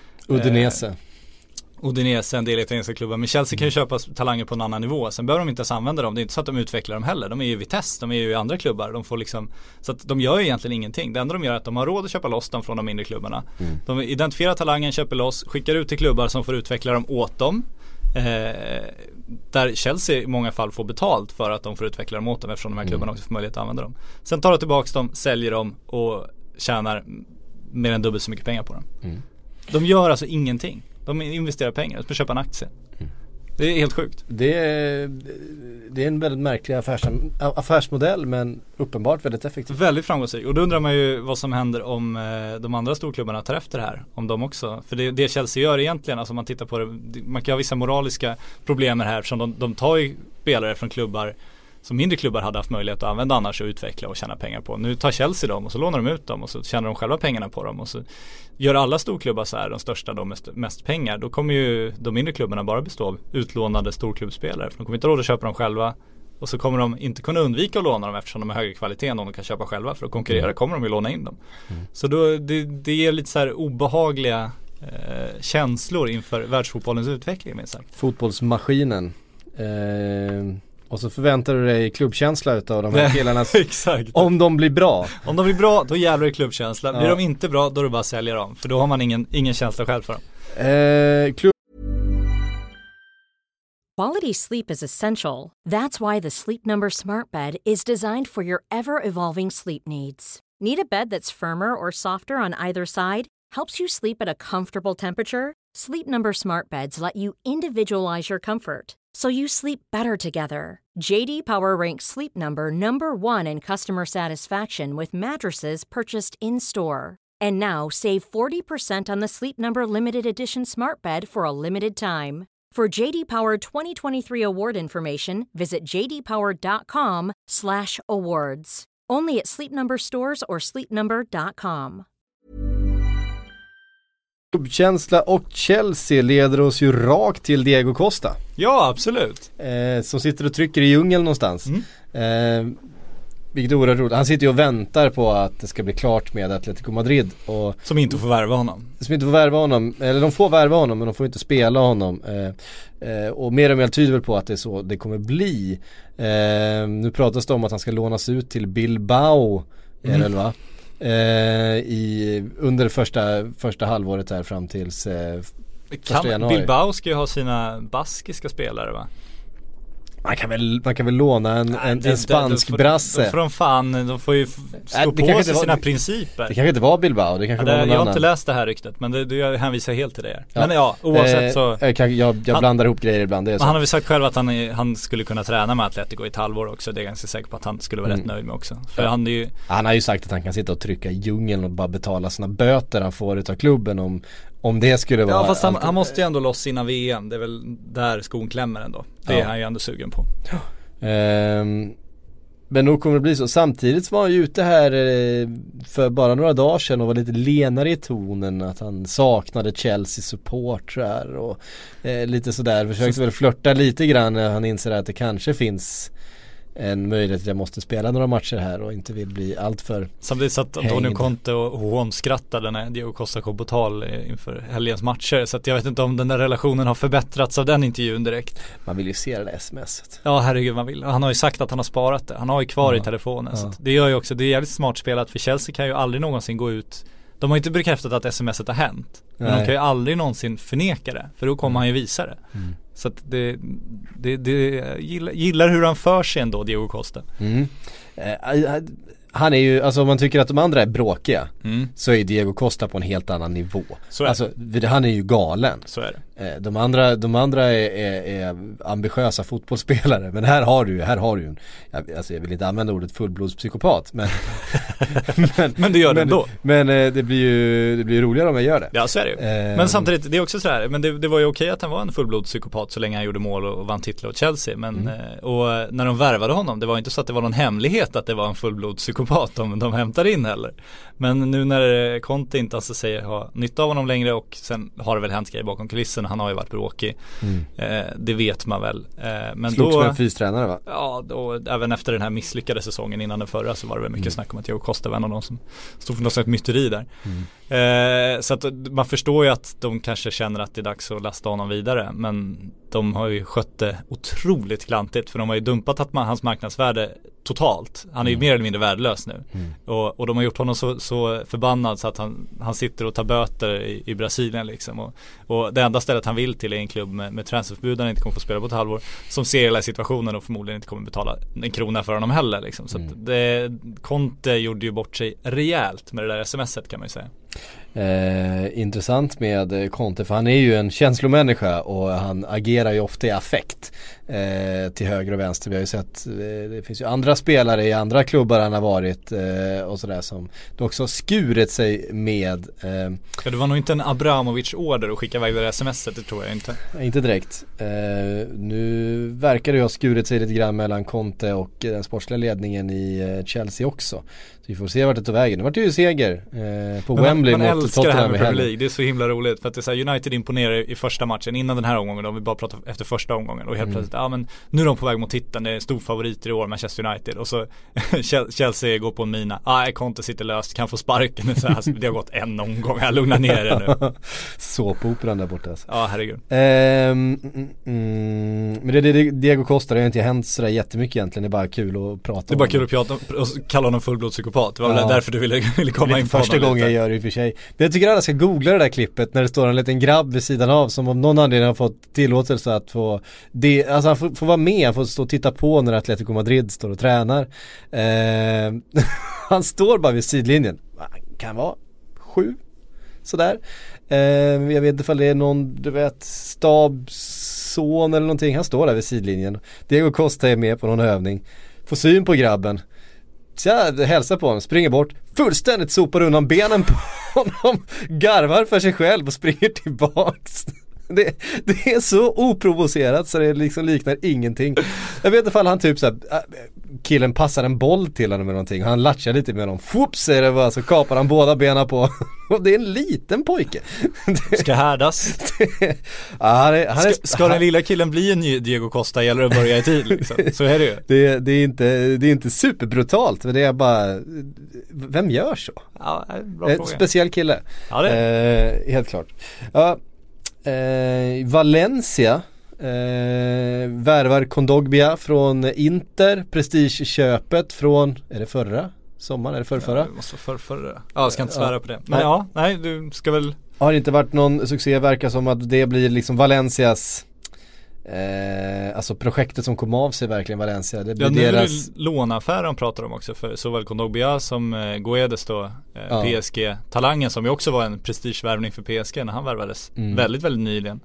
Udinese, en del italienska klubbar. Men Chelsea kan ju köpa talanger på en annan nivå. Sen behöver de inte ens använda dem. Det är inte så att de utvecklar dem heller. De är ju Vitesse, de är ju i andra klubbar. De får liksom, så att de gör ju egentligen ingenting. Det enda de gör är att de har råd att köpa loss dem från de mindre klubbarna. De identifierar talangen, köper loss, skickar ut till klubbar som får utveckla dem åt dem. Där Chelsea i många fall får betalt för att de får utveckla dem åt dem, eftersom de här klubbarna också får möjlighet att använda dem. Sen tar de tillbaka dem, säljer dem och tjänar mer än dubbelt så mycket pengar på dem. De gör alltså ingenting. De investerar pengar för att köpa en aktie. Det är helt sjukt. Det är en väldigt märklig affärsmodell, men uppenbart väldigt effektiv. Väldigt framgångsrik. Och då undrar man ju vad som händer om de andra storklubbarna tar efter det här. Om de också. För det Chelsea gör egentligen, alltså om man tittar på det, man kan ha vissa moraliska problem här, eftersom de tar ju spelare från klubbar som mindre klubbar hade haft möjlighet att använda annars och utveckla och tjäna pengar på. Nu tar Chelsea dem och så lånar de ut dem och så tjänar de själva pengarna på dem, och så gör alla storklubbar så här, de största de mest pengar. Då kommer ju de mindre klubbarna bara bestå av utlånade storklubbsspelare, för de kommer inte råd att köpa dem själva, och så kommer de inte kunna undvika att låna dem eftersom de är högre kvalitet än de kan köpa själva. För att konkurrera kommer de ju låna in dem. Så då, det ger lite så här obehagliga känslor inför världsfotbollens utveckling. Fotbollsmaskinen. Och så förväntar du dig klubbkänsla utav de här killarna. Exakt. Om de blir bra. Om de blir bra, då jävlar är klubbkänsla. Blir de inte bra, då är det bara att sälja dem. För då har man ingen känsla själv för dem. Quality sleep is essential. That's why the Sleep Number Smart Bed is designed for your ever-evolving sleep needs. Need a bed that's firmer or softer on either side? Helps you sleep at a comfortable temperature? Sleep Number Smart Beds let you individualize your comfort, so you sleep better together. JD Power ranks Sleep Number #1 in customer satisfaction with mattresses purchased in-store. And now save 40% on the Sleep Number Limited Edition Smart Bed for a limited time. For JD Power 2023 award information, visit jdpower.com/awards. Only at Sleep Number stores or sleepnumber.com. Klubbkänsla och Chelsea leder oss ju rakt till Diego Costa. Ja, absolut. Som sitter och trycker i djungeln någonstans. Vilket är oerhört roligt. Han sitter ju och väntar på att det ska bli klart med Atletico Madrid. Och som inte får värva honom. Eller de får värva honom, men de får inte spela honom. Och mer och mer tyder väl på att det är så det kommer bli. Nu pratas det om att han ska lånas ut till Bilbao. Va? Under första halvåret här fram tills 1 januari. Bilbao ska ju ha sina baskiska spelare, va? Man kan väl låna en spansk brasse. De får ju stå på sig sina principer. Det kanske inte var Bilbao, det kanske var någon annan. Jag har inte läst det här ryktet, men jag hänvisar helt till det. Ja. Men ja, oavsett så jag blandar ihop grejer ibland. Han har väl sagt själv att han skulle kunna träna med Atletico i ett halvår också. Det är jag ganska säker på att han skulle vara rätt nöjd med också. För han har ju sagt att han kan sitta och trycka i djungeln och bara betala sina böter han får utav klubben om det skulle vara. Ja, fast han måste ju ändå loss sina VM. Det är väl där skon klämmer ändå. Det är han ju ändå sugen på. Men nog kommer det bli så. Samtidigt var han ju ute här för bara några dagar sedan och var lite lenare i tonen, att han saknade Chelsea-support och lite sådär. Försökte väl flirta lite grann när han inser att det kanske finns en möjlighet att jag måste spela några matcher här och inte vill bli allt för. Samtidigt satt Antonio Conte och hånskrattade när Diego Costa kom på tal inför helgens matcher, så att jag vet inte om den där relationen har förbättrats av den intervjun direkt. Man vill ju se det där smset. Ja, herregud, man vill. Han har ju sagt att han har sparat det. Han har ju kvar i telefonen. Så det gör ju också, det är jävligt smart spelat, för Chelsea kan ju aldrig någonsin gå ut. De har inte bekräftat att smset har hänt. Men de kan ju aldrig någonsin förneka det, för då kommer han ju visa det. Så att det gillar hur han för sig ändå, Diego Costa. Han är ju, alltså om man tycker att de andra är bråkiga, så är Diego Costa på en helt annan nivå. Alltså han är ju galen. Så är det. De andra är ambitiösa fotbollsspelare, men här har du en, alltså jag vill inte använda ordet fullblodspsykopat, men men det gör det ändå. Men det blir roligare om jag gör det. Ja, så är det ju. Men samtidigt, det är också så här, men det var ju okej att han var en fullblodspsykopat så länge han gjorde mål och vann titlar åt Chelsea, men och när de värvade honom, det var inte så att det var någon hemlighet att det var en fullblodspsykopat de hämtade in heller. Men nu när Conte inte alltså säger ha nytta av honom längre, och sen har det väl hänt grejer bakom kulissen, han har ju varit bråkig. Det vet man väl. Men slogs med en fystränare, va? Ja, då, även efter den här misslyckade säsongen innan den förra, så var det väl mycket snack om att Diego Costa var en av de som stod för något slags myteri där. Så att man förstår ju att de kanske känner att det är dags att lasta honom vidare, men de har ju skött det otroligt klantigt, för de har ju dumpat hans marknadsvärde totalt. Han är ju mer eller mindre värdelös nu. Och de har gjort honom så förbannad så att han sitter och tar böter i Brasilien liksom. Och det enda stället han vill till är en klubb med transferförbud, han inte kommer få spela på ett halvår, som ser hela situationen och förmodligen inte kommer betala en krona för honom heller liksom. Så att Conte gjorde ju bort sig rejält med det där smset, kan man ju säga. Intressant med Conte, för han är ju en känslomänniska och han agerar ju ofta i affekt till höger och vänster. Vi har ju sett, det finns ju andra spelare i andra klubbar han har varit och sådär, som det också har skurit sig med. Ja, det var nog inte en Abramovic-order att skicka iväg det smset, det tror jag inte. Inte direkt. Nu verkar det ju ha skurit sig lite grann mellan Conte och den sportsliga ledningen i Chelsea också. Så vi får se vart det tar vägen. Det var ju seger på Wembley mot Tottenham. Man älskar det här med Premier League. Det är så himla roligt, för att det är så här, United imponerar i första matchen innan den här omgången. De vill bara prata efter första omgången, och helt plötsligt, men nu är de på väg mot titeln. Det är stor favoriter i år, Manchester United. Och så Chelsea går på en mina. Conte sitter löst, kan få sparken. Så här, det har gått en omgång, jag lugnar ner det nu. Så på operan där borta alltså. Ja, herregud. Men det Diego Costa, det har inte hänt sådär jättemycket egentligen. Det är bara kul att prata om. Det är bara kul att prata och kalla honom fullblodspsykopat. Det var väl därför du ville komma in på första gången jag gör det i och för sig. Men jag tycker alla ska googla det där klippet när det står en liten grabb vid sidan av som av någon anledning har fått tillåtelse att få alltså han får vara med, han får stå och titta på när Atletico Madrid står och tränar. Han står bara vid sidlinjen. Kan vara 7 sådär. Jag vet inte om det är någon, du vet, stabsson eller någonting. Han står där vid sidlinjen. Diego Costa är med på någon övning. Får syn på grabben. Så jag hälsar på honom, springer bort, fullständigt sopar undan benen på honom, garvar för sig själv och springer tillbaks. Det är så oprovocerat så det liksom liknar ingenting. Jag vet inte om han typ så här, killen passar en boll till honom med någonting och han latchar lite med honom. Fupp, säger det bara, så kapar han båda benen på. Och det är en liten pojke. Ska härdas. Ska den lilla killen bli en ny Diego Costa gäller att börja i tid liksom. Så är det ju. Det är inte superbrutalt, men det är bara, vem gör så? Ja, bra fråga. Speciell kille. Ja, det är. Helt klart. Ja, Valencia värvar Kondogbia från Inter, prestigeköpet från, är det förra sommaren, är det förra? Ja, det måste förra. Ja, jag ska inte svära på det. Men nej, du ska väl. Har det inte varit någon succé, verkar som att det blir liksom Valencias alltså projektet som kom av sig verkligen Valencia. Det blir nu deras... är det lånaffären de pratar om också för såväl Kondogbia som Guedes då, PSG-talangen som ju också var en prestigevärvning för PSG när han värvades väldigt, väldigt nyligen.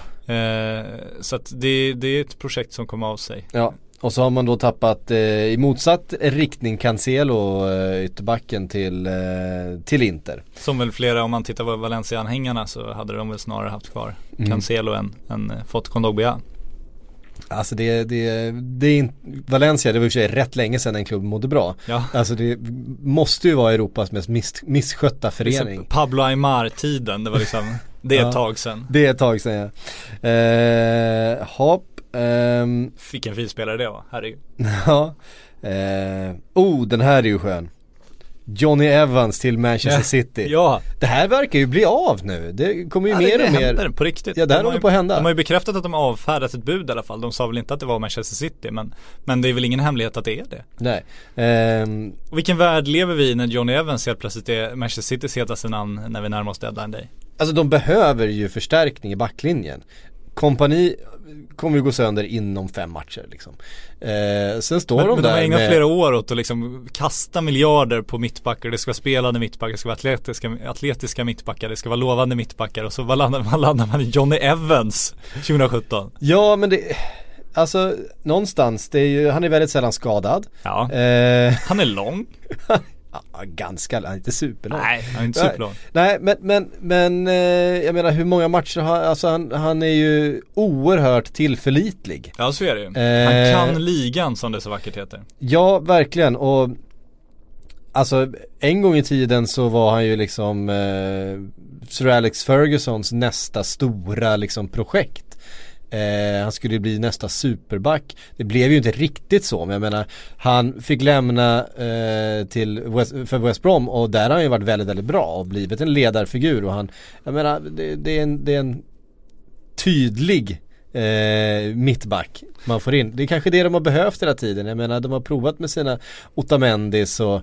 Så att det är ett projekt som kom av sig. Ja. Och så har man då tappat i motsatt riktning Cancelo, ytterbacken till Inter. Som väl flera, om man tittar på Valencia-anhängarna så hade de väl snarare haft kvar Cancelo än fått Kondogbia. Alltså det är Valencia, det var i och för sig rätt länge sedan en klubb mådde bra. Ja. Alltså det måste ju vara Europas mest misskötta förening. Pablo Aimar-tiden, det var liksom det är ett tag sedan. Det är ett tag sedan, ja. Hopp. Fick en fin spelare det va? Herregud. Ja. Den här är ju skön. Johnny Evans till Manchester City. Ja. Det här verkar ju bli av nu. Det kommer ju mer och mer. Händer på riktigt. Ja, det här håller på att hända. De har ju bekräftat att de har avfärdat ett bud i alla fall. De sa väl inte att det var Manchester City, men det är väl ingen hemlighet att det är det. Nej. Och vilken värld lever vi i när Johnny Evans helt plötsligt är Manchester Citys hetaste namn när vi närmar oss deadline day? Alltså de behöver ju förstärkning i backlinjen. Kompani kommer ju gå sönder inom 5 matcher liksom. Sen står de där. De har ägnat flera år åt att liksom kasta miljarder på mittbackar. Det ska vara spelande mittbackar, det ska vara atletiska mittbackar, det ska vara lovande mittbackar. Och så landar man i Johnny Evans 2017. Ja, men det, alltså någonstans, det är ju, han är väldigt sällan skadad. Ja. Han är lång. Ja, ganska, han är inte superlång. Nej, han är inte superlång. Nej, men jag menar hur många matcher har, alltså han är ju oerhört tillförlitlig. Ja, så är det ju. Han kan ligan som det så vackert heter. Ja, verkligen. Och alltså en gång i tiden så var han ju liksom Sir Alex Fergusons nästa stora liksom projekt. Han skulle bli nästa superback. Det blev ju inte riktigt så, men jag menar, han fick lämna för West Brom och där har han ju varit väldigt, väldigt bra och blivit en ledarfigur och han, jag menar, det är en tydlig mittback man får in. Det är kanske det de har behövt hela tiden. Jag menar, de har provat med sina Otamendis och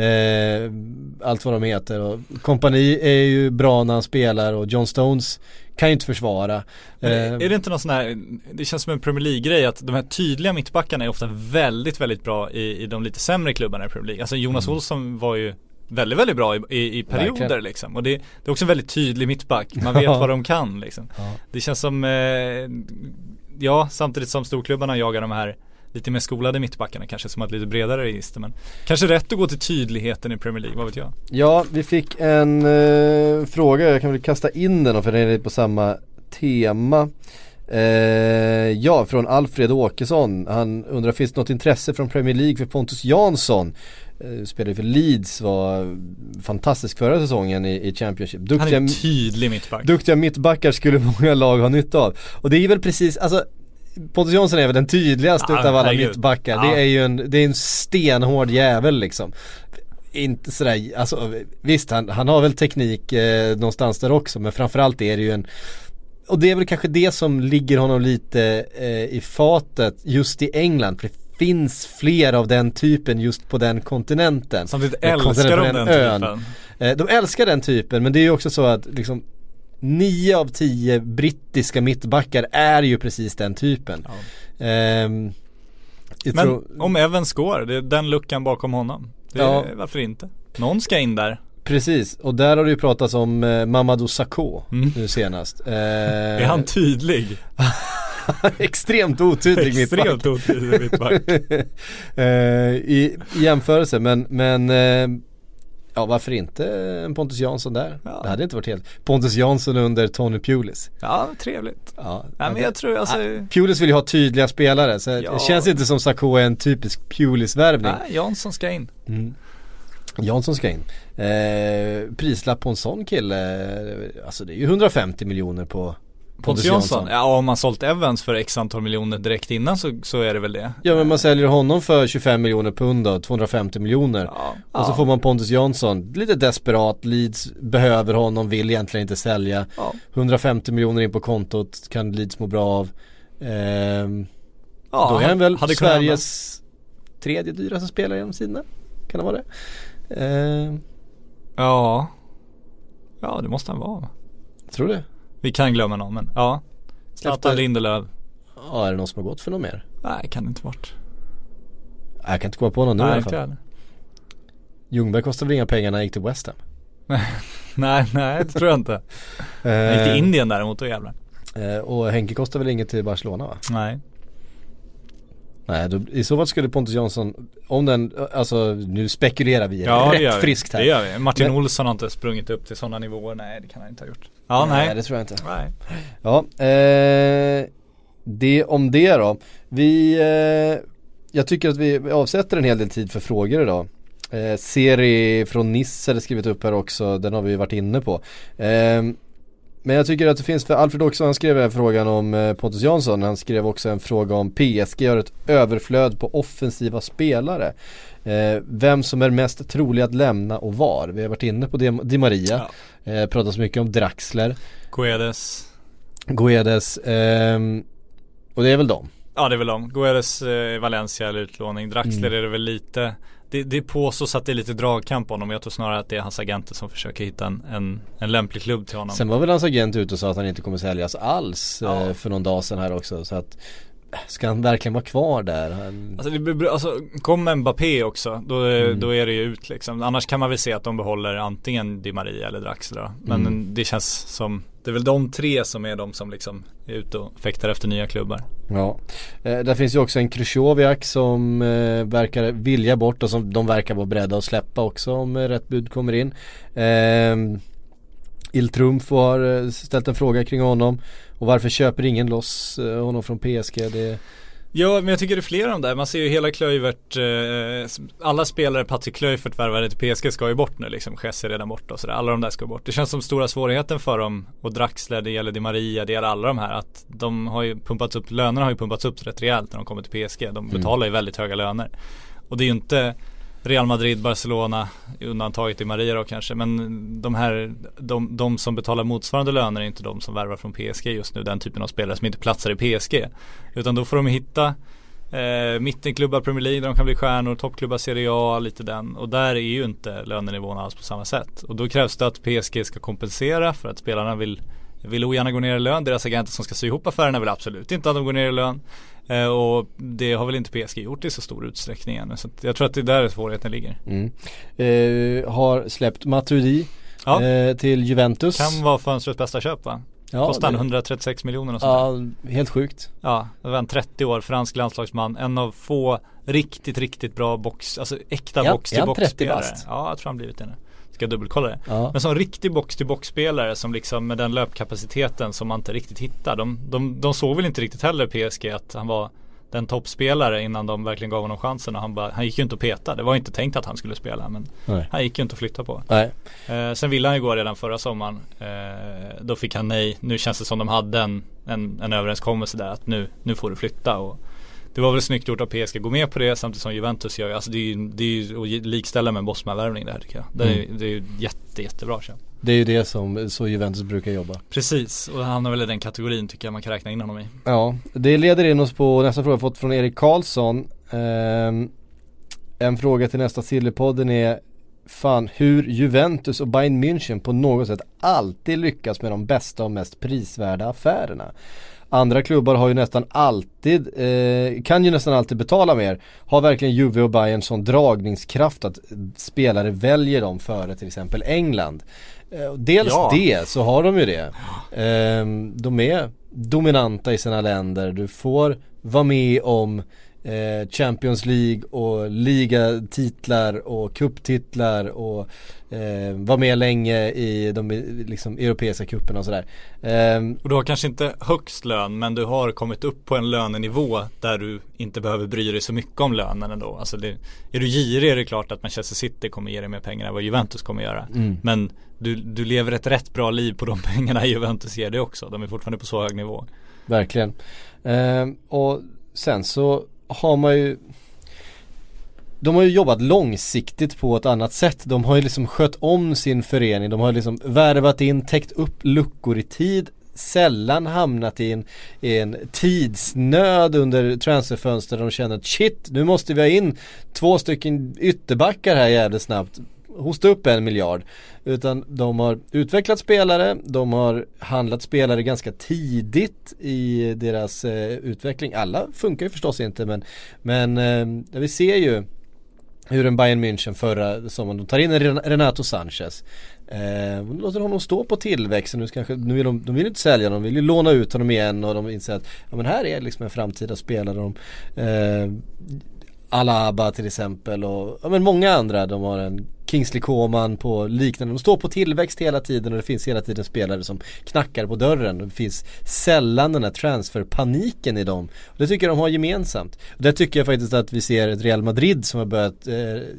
allt vad de heter, och kompani är ju bra när han spelar och John Stones kan ju inte försvara. Är det inte någon sån här, det känns som en Premier League-grej att de här tydliga mittbackarna är ofta väldigt, väldigt bra i de lite sämre klubbarna i Premier League. Alltså Jonas Olsson var ju väldigt, väldigt bra i perioder. Verkligen. Liksom. Och det är också en väldigt tydlig mittback. Man vet vad de kan liksom. Ja. Det känns som samtidigt som storklubbarna jagar de här lite mer skolade mittbackarna, kanske som ett lite bredare register, men kanske rätt att gå till tydligheten i Premier League, vad vet jag. Ja, vi fick en fråga, jag kan väl kasta in den för den är lite på samma tema. Från Alfred Åkesson. Han undrar, finns det något intresse från Premier League för Pontus Jansson? Spelade för Leeds, var fantastisk förra säsongen i Championship. Han är en tydlig mittback. Duktiga mittbackar skulle många lag ha nytta av. Och det är väl precis, alltså Pontus Jansson är väl den tydligaste utav alla mittbackar. Ja. Det är ju en stenhård jävel liksom. Inte sådär, alltså visst han har väl teknik någonstans där också, men framförallt är det ju och det är väl kanske det som ligger honom lite i fatet just i England, för det finns fler av den typen just på den kontinenten. Samtidigt älskar de den typen. De älskar den typen, men det är ju också så att liksom 9 av 10 brittiska mittbackar är ju precis den typen. Ja. Men om Evans går, det är den luckan bakom honom. Varför inte? Någon ska in där. Precis, och där har det ju pratats om Mamadou Sakho nu senast. Är han tydlig? Extremt otydlig mittback. I jämförelse, men Ja, varför inte en Pontus Jansson där? Ja. Det hade inte varit helt. Pontus Jansson under Tony Pulis. Ja, trevligt. Ja, men jag tror alltså... Pulis vill ju ha tydliga spelare, så det känns inte som Sakho är en typisk Pulis-värvning. Nej, Jansson ska in. Jansson ska in. Prislapp på en sån kille, alltså det är ju 150 miljoner på Pontus Jansson. Ja, om man sålt Evans för x antal miljoner direkt innan så är det väl det. Ja, men man säljer honom för 25 miljoner pund då, 250 miljoner. Ja. Och så får man Pontus Jansson, lite desperat, Leeds behöver honom, vill egentligen inte sälja. 150 miljoner in på kontot, kan Leeds må bra av. Då är han väl Sveriges tredje dyraste spelare genom sidorna. Kan det vara det? Ja, det måste han vara. Tror du? Vi kan glömma någon, men ja. Zlatan Lindelöf. Ja, är det någon som har gått för något mer? Nej, kan det inte varit. Jag kan inte komma på någon nu i alla fall. Ljungberg kostar väl inga pengar när han gick till West Ham? nej, det tror jag inte. Han gick till Indien däremot, och jävlar. Och Henke kostar väl inget till Barcelona, va? Nej, då, i så fall skulle Pontus Jansson, om den, alltså nu spekulerar vi rätt friskt här. Det gör vi. Martin Olsson har inte sprungit upp till sådana nivåer. Nej, det kan han inte ha gjort. Nej, det tror jag inte. Nej. Ja, det om det då. Jag tycker att vi avsätter en hel del tid för frågor idag. Seri från Nice hade skrivit upp här också, den har vi varit inne på. Men jag tycker att det finns, för Alfred också, han skrev en frågan om Pontus Jansson. Han skrev också en fråga om PSG har ett överflöd på offensiva spelare. Vem som är mest trolig att lämna och var. Vi har varit inne på Di Maria. Pratat så mycket om Draxler. Guedes. Och det är väl dem. Ja, det är väl dem. Guedes Valencia eller utlåning. Draxler är det väl lite... Det är på så att det är lite dragkamp på honom. Jag tror snarare att det är hans agenter som försöker hitta en lämplig klubb till honom. Sen var väl hans agent ute och sa att han inte kommer säljas alls för någon dag sedan här också. Så att, ska han verkligen vara kvar där? Alltså kommer Mbappé också, då är det ju ut liksom. Annars kan man väl se att de behåller antingen Di Maria eller Draxler. Men det känns som, det är väl de tre som är de som liksom är ute och fäktar efter nya klubbar. Ja, där finns ju också en Krychowiak som verkar vilja bort och som de verkar vara beredda att släppa också om rätt bud kommer in. Il Trumf har ställt en fråga kring honom. Och varför köper ingen loss honom från PSG? Ja, men jag tycker det är flera om det. Man ser ju hela Kluivert, alla spelare Patrick Kluivert värvade till PSG ska ju bort nu liksom. Chesse är redan borta och sådär. Alla de där ska bort. Det känns som stora svårigheten för dem, och Draxler, det gäller Di Maria, det gäller alla de här, att de har ju pumpats upp, lönerna har ju pumpats upp rätt rejält när de kommer till PSG. De betalar ju väldigt höga löner. Och det är ju inte Real Madrid, Barcelona, undantaget i Maria då kanske, men de som betalar motsvarande löner är inte de som värvar från PSG just nu, den typen av spelare som inte platsar i PSG, utan då får de hitta mittenklubbar Premier League där de kan bli stjärnor, toppklubbar Serie A, lite den, och där är ju inte lönenivån alls på samma sätt, och då krävs det att PSG ska kompensera för att spelarna vill ogärna gå ner i lön. Deras agenter som ska sy ihop affärerna vill absolut inte att de går ner i lön. Och det har väl inte PSG gjort i så stor utsträckning än. Så jag tror att det är där svårigheten ligger. Har släppt Matuidi till Juventus. Kan vara fönstrets bästa köp, va? Kostar 136 miljoner och sånt. Ja, helt sjukt. Ja, det var en 30 år fransk landslagsman. En av få riktigt bra box, alltså äkta box-till-box-spelare. Ja, jag tror han blivit det nu. Ska dubbelkolla det. Ja. Men som riktig box-till-box-spelare som liksom med den löpkapaciteten som man inte riktigt hittar. De såg väl inte riktigt heller PSG att han var den toppspelare innan de verkligen gav honom chansen, och han gick ju inte att peta. Det var inte tänkt att han skulle spela, men han gick ju inte att flytta på. Sen ville han ju gå redan förra sommaren. Då fick han nej. Nu känns det som de hade en överenskommelse där att nu får du flytta, och det var väl snyggt gjort av PSG gå med på det, samtidigt som Juventus gör. Alltså det är ju att likställa med en Bosman-värvning det här, tycker jag. Det är ju jättebra köp. Det är ju det som så Juventus brukar jobba. Precis, och han har väl i den kategorin, tycker jag man kan räkna in honom i. Ja, det leder in oss på nästa fråga fått från Erik Karlsson. En fråga till nästa Sillypodden är hur Juventus och Bayern München på något sätt alltid lyckas med de bästa och mest prisvärda affärerna. Andra klubbar har ju kan ju nästan alltid betala mer. Har verkligen Juve och Bayern sån dragningskraft att spelare väljer dem före till exempel England? Dels det, så har de ju det. De är dominanta i sina länder. Du får vara med om Champions League och ligatitlar och cuptitlar och var med länge i de liksom europeiska cuperna och sådär. Och du har kanske inte högst lön, men du har kommit upp på en lönenivå där du inte behöver bry dig så mycket om lönen ändå. Alltså är du girig är det klart att Manchester City kommer ge dig mer pengar än vad Juventus kommer göra. Men du lever ett rätt bra liv på de pengarna Juventus ger dig också. De är fortfarande på så hög nivå. Verkligen. Och sen så har man ju jobbat långsiktigt på ett annat sätt. De har ju liksom skött om sin förening. De har liksom värvat in, täckt upp luckor i tid, sällan hamnat i en tidsnöd under transferfönster. De känner att shit, nu måste vi ha in 2 stycken ytterbackar här jävligt snabbt. Hosta upp 1 miljard. Utan de har utvecklat spelare, de har handlat spelare ganska tidigt i deras utveckling. Alla funkar ju förstås inte, men vi ser ju hur en Bayern München förra sommaren, de tar in en Renato Sanchez, låter honom stå på tillväxten. Nu vill de vill inte sälja, de vill ju låna ut honom igen, och de inser att ja, men här är liksom en framtida spelare. Alaba till exempel och ja, men många andra. De har en Kingsley Coman på liknande. De står på tillväxt hela tiden och det finns hela tiden spelare som knackar på dörren. Det finns sällan den här transferpaniken i dem. Och det tycker jag de har gemensamt. Och det tycker jag faktiskt att vi ser ett Real Madrid som har börjat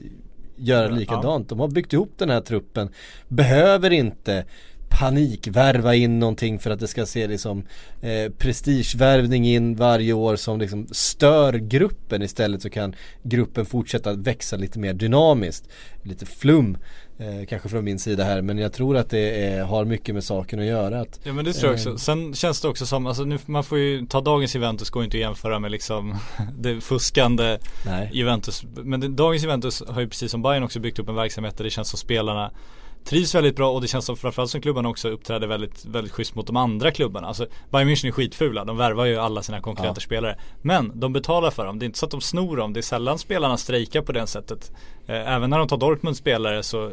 göra likadant. De har byggt ihop den här truppen. Behöver inte panikvärva in någonting för att det ska se liksom prestigevärvning in varje år som liksom stör gruppen. Istället så kan gruppen fortsätta växa lite mer dynamiskt, lite flum kanske från min sida här, men jag tror att det har mycket med saken att göra att, ja men det tror jag också. Sen känns det också som alltså nu, man får ju ta dagens Juventus, går inte att jämföra med liksom det fuskande Juventus, men dagens Juventus har ju precis som Bayern också byggt upp en verksamhet där det känns som spelarna trivs väldigt bra, och det känns som framförallt som klubbarna också uppträder väldigt, väldigt schysst mot de andra klubbarna. Alltså Bayern München är skitfula, de värvar ju alla sina konkurrenter spelare, men de betalar för dem. Det är inte så att de snor dem, det är sällan spelarna strejkar på det sättet. Även när de tar Dortmund spelare så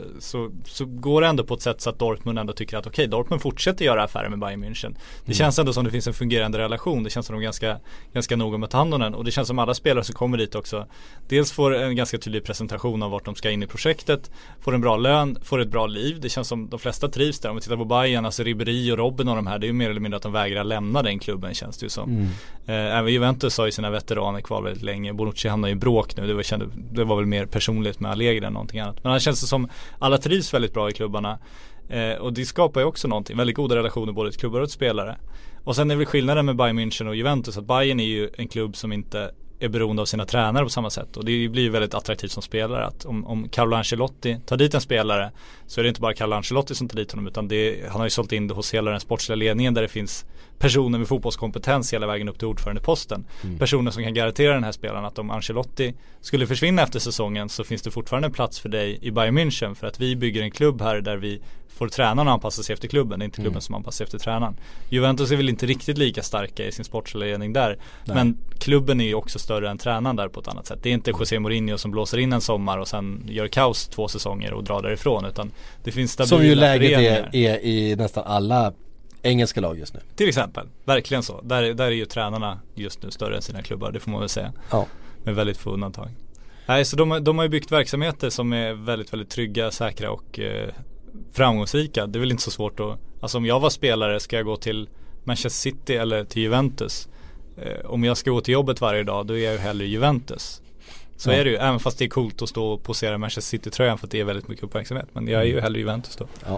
går det ändå på ett sätt så att Dortmund ändå tycker att okej, Dortmund fortsätter göra affärer med Bayern München. Det känns ändå som det finns en fungerande relation. Det känns som de ganska noga med att ta hand om den, och det känns som alla spelare som kommer dit också dels får en ganska tydlig presentation av vart de ska in i projektet, får en bra lön, får ett bra liv. Det känns som de flesta trivs där. Om vi tittar på Bayern, alltså Ribéry och Robben och de här, det är ju mer eller mindre att de vägrar lämna den klubben, känns det ju som. Även Juventus har ju sina veteraner kvar väldigt länge. Bonucci hamnar i bråk nu. Det var väl mer personligt med Allegri än någonting annat. Men det känns det som alla trivs väldigt bra i klubbarna. Och det skapar ju också någonting. Väldigt goda relationer både till klubbar och till spelare. Och sen är väl skillnaden med Bayern München och Juventus att Bayern är ju en klubb som inte är beroende av sina tränare på samma sätt, och det blir ju väldigt attraktivt som spelare att om Carlo Ancelotti tar dit en spelare, så är det inte bara Carlo Ancelotti som tar dit honom, utan han har ju sålt in det hos hela den sportsliga ledningen där det finns personer med fotbollskompetens hela vägen upp till ordförandeposten. Personer som kan garantera den här spelaren att om Ancelotti skulle försvinna efter säsongen så finns det fortfarande en plats för dig i Bayern München, för att vi bygger en klubb här där vi får tränarna anpassa sig efter klubben. Det är inte klubben som anpassar sig efter tränaren. Juventus är väl inte riktigt lika starka i sin sportsliga ledning där. Nej. Men klubben är ju också större än tränaren där på ett annat sätt. Det är inte José Mourinho som blåser in en sommar och sen gör kaos 2 säsonger och drar därifrån, utan det finns stabila som ju läget är i nästan alla engelska lag just nu. Till exempel, verkligen så. Där är ju tränarna just nu större än sina klubbar, det får man väl säga. Ja. Med väldigt få undantag. Nej, så de har ju byggt verksamheter som är väldigt, väldigt trygga, säkra och framgångsrika. Det är väl inte så svårt att, alltså om jag var spelare, ska jag gå till Manchester City eller till Juventus? Om jag ska gå till jobbet varje dag, då är jag ju hellre Juventus. Så är det ju, även fast det är coolt att stå och posera Manchester City-tröjan för att det är väldigt mycket uppmärksamhet. Men jag är ju hellre Juventus då. Ja.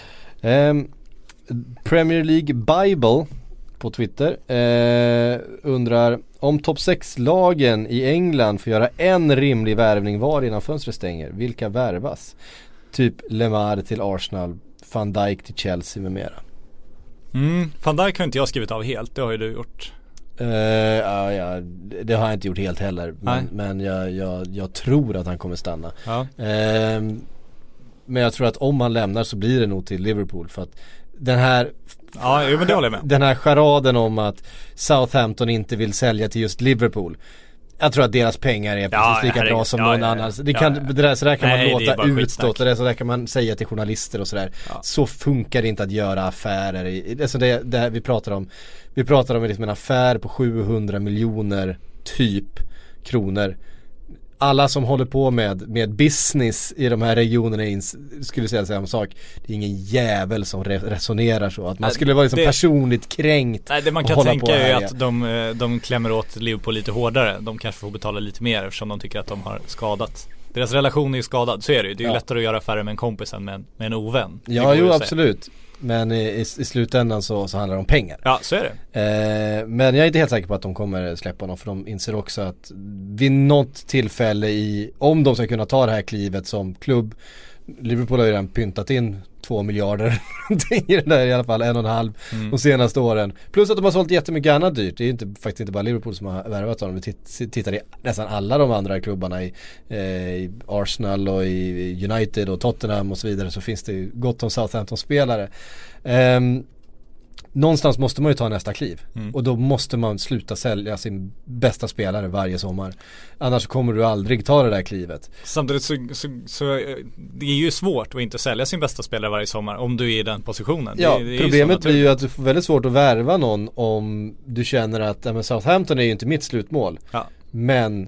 Premier League Bible på Twitter undrar om topp 6-lagen i England får göra en rimlig värvning var innan fönstret stänger. Vilka värvas? Typ Lemar till Arsenal, Van Dijk till Chelsea med mera. Van Dijk har inte jag skrivit av helt, det har ju du gjort. Ja, det har jag inte gjort helt heller. Men jag tror att han kommer stanna. Ja. Men jag tror att om han lämnar så blir det nog till Liverpool, för att den här men det håller jag med. Den här charaden om att Southampton inte vill sälja till just Liverpool, jag tror att deras pengar är precis lika bra som någon annan. Så där kan man låta utåt, och så där kan man säga till journalister och sådär. Så funkar det inte att göra affärer. Alltså det vi pratar om liksom en affär på 700 miljoner typ kronor. Alla som håller på med business i de här regionerna skulle säga samma sak. Det är ingen jävel som resonerar så. Att man skulle vara liksom personligt kränkt. Nej, det man kan tänka är ju att de klämmer åt Liverpool lite hårdare. De kanske får betala lite mer eftersom de tycker att de har skadat. Deras relation är ju skadad, så är det ju. Det är ju lättare att göra affärer med en kompis än med en ovän. Ja, jo, absolut. Men i slutändan så handlar det om pengar. Ja, så är det. Men jag är inte helt säker på att de kommer släppa honom. För de inser också att vid något tillfälle om de ska kunna ta det här klivet som klubb. Liverpool har ju redan pyntat in 2 miljarder i det där, i alla fall 1,5 de senaste åren. Plus att de har sålt jättemycket annat dyrt. Det är ju faktiskt inte bara Liverpool som har värvat honom. Vi tittar i nästan alla de andra klubbarna i Arsenal och i United och Tottenham och så vidare, så finns det ju gott om Southampton-spelare. Någonstans måste man ju ta nästa kliv. Och då måste man sluta sälja sin bästa spelare varje sommar. Annars kommer du aldrig ta det där klivet. Samtidigt så det är ju svårt att inte sälja sin bästa spelare varje sommar om du är i den positionen. Ja, det problemet blir ju att du får väldigt svårt att värva någon om du känner att Southampton är ju inte mitt slutmål. Ja. Men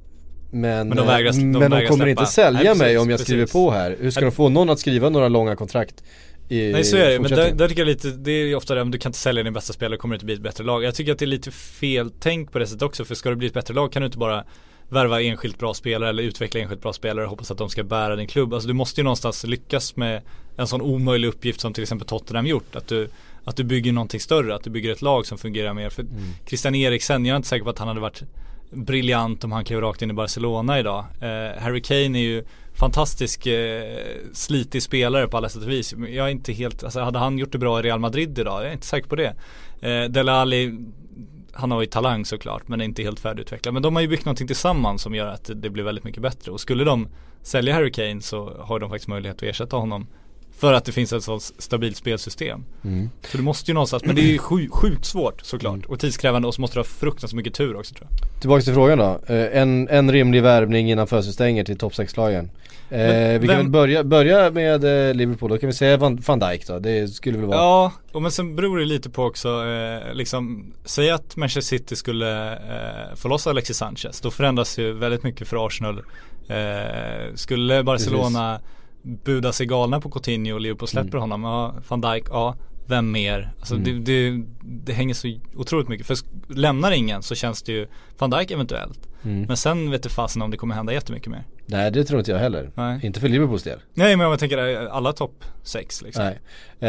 de kommer inte sälja mig om jag skriver på här. Hur ska de få någon att skriva några långa kontrakt? Nej, så är det, men där tycker jag lite, det är ju ofta det, om du kan inte sälja din bästa spelare kommer det inte bli ett bättre lag. Jag tycker att det är lite fel tänk på det sättet också, för ska det bli ett bättre lag kan du inte bara värva enskilt bra spelare eller utveckla enskilt bra spelare och hoppas att de ska bära din klubb. Alltså du måste ju någonstans lyckas med en sån omöjlig uppgift som till exempel Tottenham gjort, att du bygger någonting större, att du bygger ett lag som fungerar mer. För Christian Eriksen, jag är inte säker på att han hade varit briljant om han klev rakt in i Barcelona idag. Harry Kane är ju fantastisk slitig spelare på alla sätt och vis. Jag är inte helt, alltså hade han gjort det bra i Real Madrid idag? Jag är inte säker på det. Dele Alli, han har ju talang såklart, men är inte helt färdigutvecklad. Men de har ju byggt någonting tillsammans som gör att det blir väldigt mycket bättre. Och skulle de sälja Harry Kane så har de faktiskt möjlighet att ersätta honom, för att det finns ett sånt stabilt spelsystem. Så du måste ju någonstans, men det är ju sjukt svårt såklart. Och tidskrävande, och så måste du ha fruktansvärt mycket tur också, tror jag. Tillbaka till frågan då. En rimlig värvning innan fönsterstänger till topp 6-lagen. Vi kan väl börja med Liverpool. Då kan vi säga Van Dijk då. Det skulle väl vara. Ja, och men sen beror det lite på också liksom, säg att Manchester City skulle få loss Alexis Sanchez. Då förändras ju väldigt mycket för Arsenal. Skulle Barcelona buda sig galna på Coutinho och Liverpool släpper honom, ja, Van Dijk, ja, vem mer? Alltså det hänger så otroligt mycket. För lämnar ingen så känns det ju Van Dijk eventuellt. Men sen vet du fasen om det kommer hända jättemycket mer. Nej, det tror inte jag heller. Nej. Inte för Liverpools del. Nej, men jag tänker alla topp 6 liksom. Nej.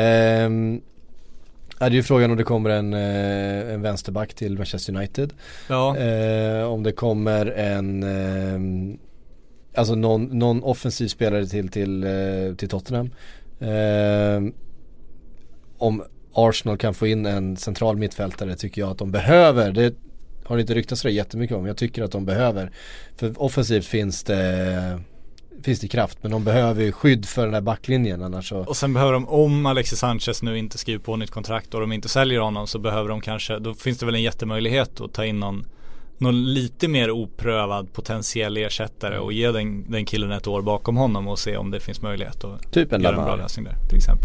Det är ju frågan om det kommer en vänsterback till Manchester United. Ja. Om det kommer en alltså någon offensiv spelare till Tottenham. Om Arsenal kan få in en central mittfältare, tycker jag att de behöver. Det har inte ryktats så jättemycket om. Jag tycker att de behöver. För offensivt finns det kraft, men de behöver ju skydd för den där backlinjen annars så. Och sen behöver de, om Alexis Sanchez nu inte skriver på nytt kontrakt och de inte säljer honom, så behöver de kanske, då finns det väl en jättemöjlighet att ta in någon lite mer oprövad potentiell ersättare och ge den killen ett år bakom honom och se om det finns möjlighet att typ göra en bra lösning där, till exempel.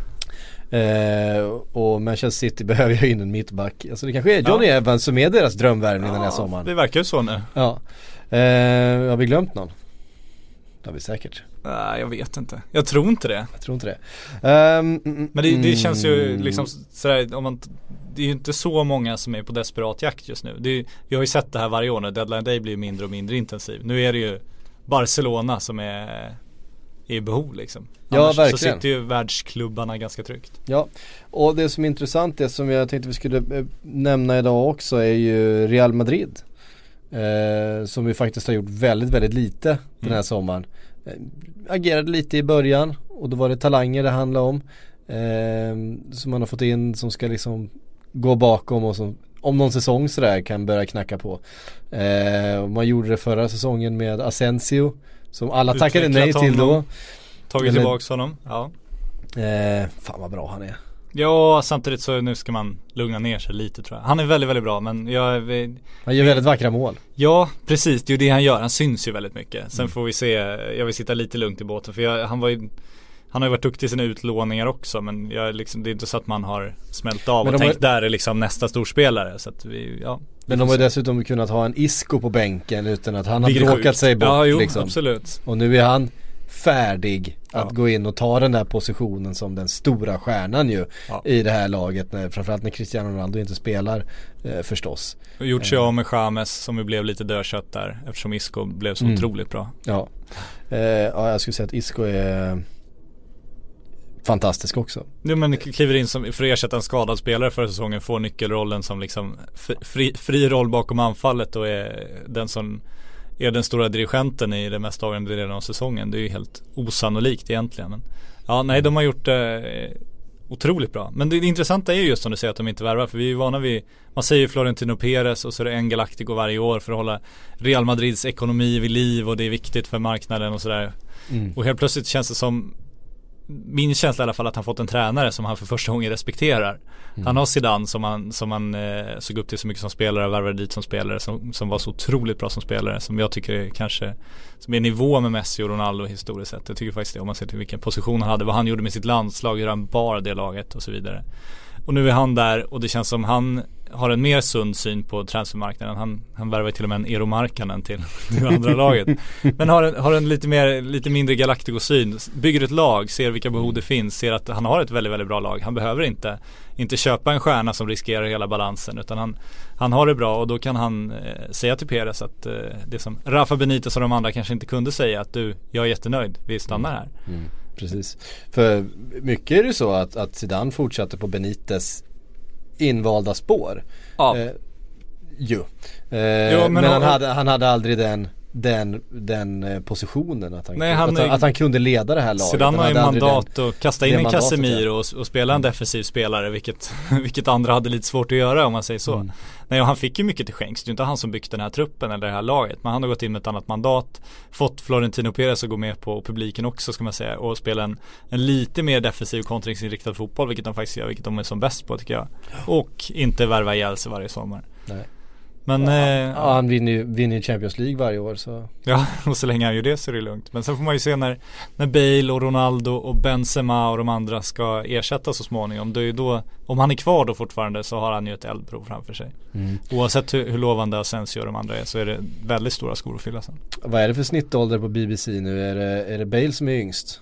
Och Manchester City behöver ju in en mittback. Alltså det kanske är Johnny Evans som är deras drömvärvning den här sommaren. Det verkar ju så nu. Ja. Har vi glömt någon? Det har vi säkert. Nej, jag vet inte. Jag tror inte det. Men det känns ju liksom sådär, det är ju inte så många som är på desperat jakt just nu. Vi har ju sett det här varje år när Deadline Day blir mindre och mindre intensiv. Nu är det ju Barcelona som är i behov liksom. Annars verkligen. Så sitter ju världsklubbarna ganska tryggt. Ja, och det som är intressant, det som jag tänkte vi skulle nämna idag också, är ju Real Madrid. Som ju faktiskt har gjort väldigt, väldigt lite den här sommaren. Agerade lite i början och då var det talanger det handlade om. Som man har fått in som ska liksom gå bakom och som om någon säsong sådär kan börja knacka på. Man gjorde det förra säsongen med Asensio som alla tackade nej till då. Tagit tillbaka honom. Ja. Fan vad bra han är. Ja, samtidigt så nu ska man lugna ner sig lite, tror jag. Han är väldigt, väldigt bra, men han gör väldigt vackra mål. Ja, precis. Det är ju det han gör. Han syns ju väldigt mycket. Sen får vi se. Jag vill sitta lite lugnt i båten, för han var ju han har ju varit duktig i sina utlåningar också, men det är inte så att man har smält av och tänkt där är liksom nästa storspelare, så att men de har ju dessutom kunnat ha en Isco på bänken utan att han har bråkat sig bort. Ja, jo, liksom. Absolut. Och nu är han färdig att gå in och ta den där positionen som den stora stjärnan ju i det här laget, framförallt när Cristiano Ronaldo inte spelar förstås. Och gjort sig av med James som ju blev lite dörrkött där eftersom Isco blev så otroligt bra. Ja, jag skulle säga att Isco är fantastisk också. Jo, men kliver in som för att ersätta en skadad spelare förra säsongen, får nyckelrollen som liksom fri roll bakom anfallet och är den som är den stora dirigenten i det mest avgörande delen av säsongen. Det är ju helt osannolikt egentligen. Men de har gjort det otroligt bra. Men det intressanta är ju just som du säger att de inte värvar, för vi är ju vana vid, man säger Florentino Perez och så är det en Galactico varje år för att hålla Real Madrids ekonomi vid liv och det är viktigt för marknaden och sådär. Och helt plötsligt känns det som, min känsla i alla fall, att han fått en tränare som han för första gången respekterar. Han har Zidane som han såg upp till så mycket som spelare, värvade dit som spelare som var så otroligt bra som spelare, som jag tycker är kanske som är nivå med Messi och Ronaldo historiskt sett. Jag tycker faktiskt det, om man ser till vilken position han hade, vad han gjorde med sitt landslag, hur han bar det laget och så vidare. Och nu är han där och det känns som han har en mer sund syn på transfermarknaden. Han värvar till och med en Eero Markkanen till andra laget. Men har en lite mindre Galactico-syn. Bygger ett lag, ser vilka behov det finns, ser att han har ett väldigt, väldigt bra lag. Han behöver inte köpa en stjärna som riskerar hela balansen, utan han har det bra och då kan han säga till Perez att det som Rafa Benitez och de andra kanske inte kunde säga, att jag är jättenöjd, vi stannar här. Precis. För mycket är det så att Zidane fortsatte på Benitez invalda spår. Ja. Men han hade aldrig den positionen att han kunde leda det här laget. Zidane har ju mandat att kasta in en Casemiro och spela en defensiv spelare, vilket andra hade lite svårt att göra, om man säger så. Nej, och han fick ju mycket till skänks. Det är inte han som byggt den här truppen eller det här laget, men han har gått in med ett annat mandat, fått Florentino Perez att gå med på publiken också, ska man säga, och spela en lite mer defensiv kontringsinriktad fotboll, vilket de faktiskt gör, vilket de är som bäst på, tycker jag. Och inte värva ihjäl sig varje sommar. Nej. Men han vinner Champions League varje år, så. Ja, och så länge han gör det så är det lugnt. Men sen får man ju se när Bale och Ronaldo och Benzema och de andra ska ersätta så småningom. Det är ju då, om han är kvar då fortfarande, så har han ju ett eldprov framför sig. Oavsett hur lovande Asensio och de andra är, så är det väldigt stora skor att fylla sen. Vad är det för snittålder på BBC nu? Är det Bale som är yngst?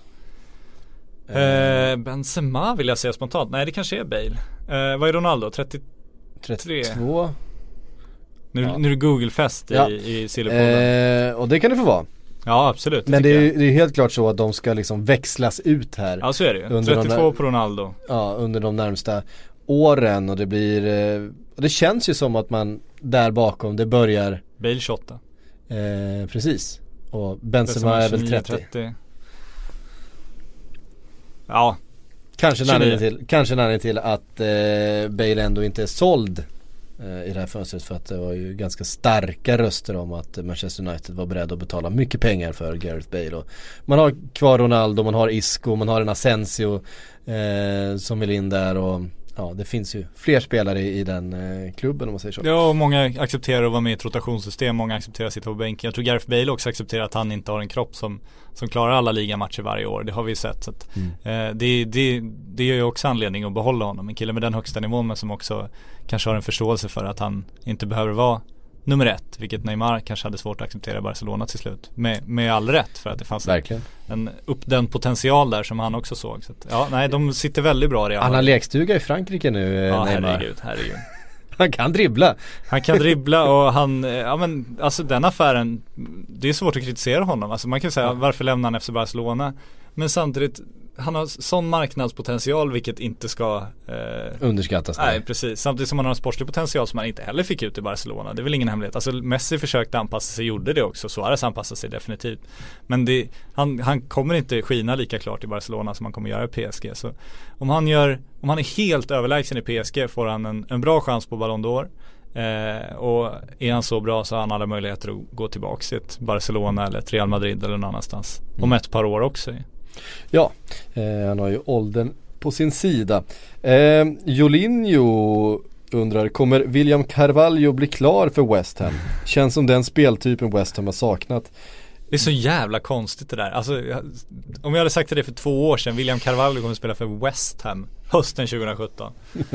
Benzema vill jag säga spontant. Nej, det kanske är Bale. Vad är Ronaldo? 32? Nu är det Google-fest i Silverpodden. Och det kan det få vara. Ja, absolut. Men det är helt klart så att de ska liksom växlas ut här. Ja, så är det ju. 32 på Ronaldo. Ja, under de närmsta åren. Och det blir det känns ju som att man där bakom, det börjar Bale 28. Precis. Och Benzema är väl 30. Ja. Kanske en anledning till att Bale ändå inte är såld i det här fönstret, för att det var ju ganska starka röster om att Manchester United var beredd att betala mycket pengar för Gareth Bale. Och man har kvar Ronaldo, man har Isco, man har en Asensio som vill in där, och ja, det finns ju fler spelare i den klubben, om man säger så. Ja, och många accepterar att vara med i ett rotationssystem, många accepterar att sitta på bänken. Jag tror Gareth Bale också accepterar att han inte har en kropp som klarar alla ligamatcher varje år. Det har vi sett. Så att, det gör ju också anledning att behålla honom. En kille med den högsta nivån, men som också kanske har en förståelse för att han inte behöver vara nummer 1, vilket Neymar kanske hade svårt att acceptera i Barcelona till slut. Med all rätt, för att det fanns den potential där som han också såg. Så att, de sitter väldigt bra i. Han har lekstuga i Frankrike nu, ja, Neymar. Herregud. Han kan dribbla. Och han, alltså den affären, det är svårt att kritisera honom. Alltså man kan säga, varför lämnar han FC Barcelona? Men samtidigt, han har sån marknadspotential, vilket inte ska underskattas. Nej, precis. Samtidigt som han har en sportlig potential som han inte heller fick ut i Barcelona. Det är väl ingen hemlighet. Alltså Messi försökte anpassa sig, gjorde det också. Suarez anpassade sig definitivt. Men han kommer inte skina lika klart i Barcelona som han kommer göra i PSG. Så om han är helt överlägsen i PSG, får han en bra chans på Ballon d'Or. Och är han så bra, så har han alla möjligheter att gå tillbaka till ett Barcelona eller ett Real Madrid eller någon annanstans om ett par år också. Ja, han har ju åldern på sin sida. Jolinho undrar, kommer William Carvalho bli klar för West Ham? Känns som den speltypen West Ham har saknat. Det är så jävla konstigt det där. Alltså, om jag hade sagt det för 2 år sedan, William Carvalho kommer spela för West Ham hösten 2017.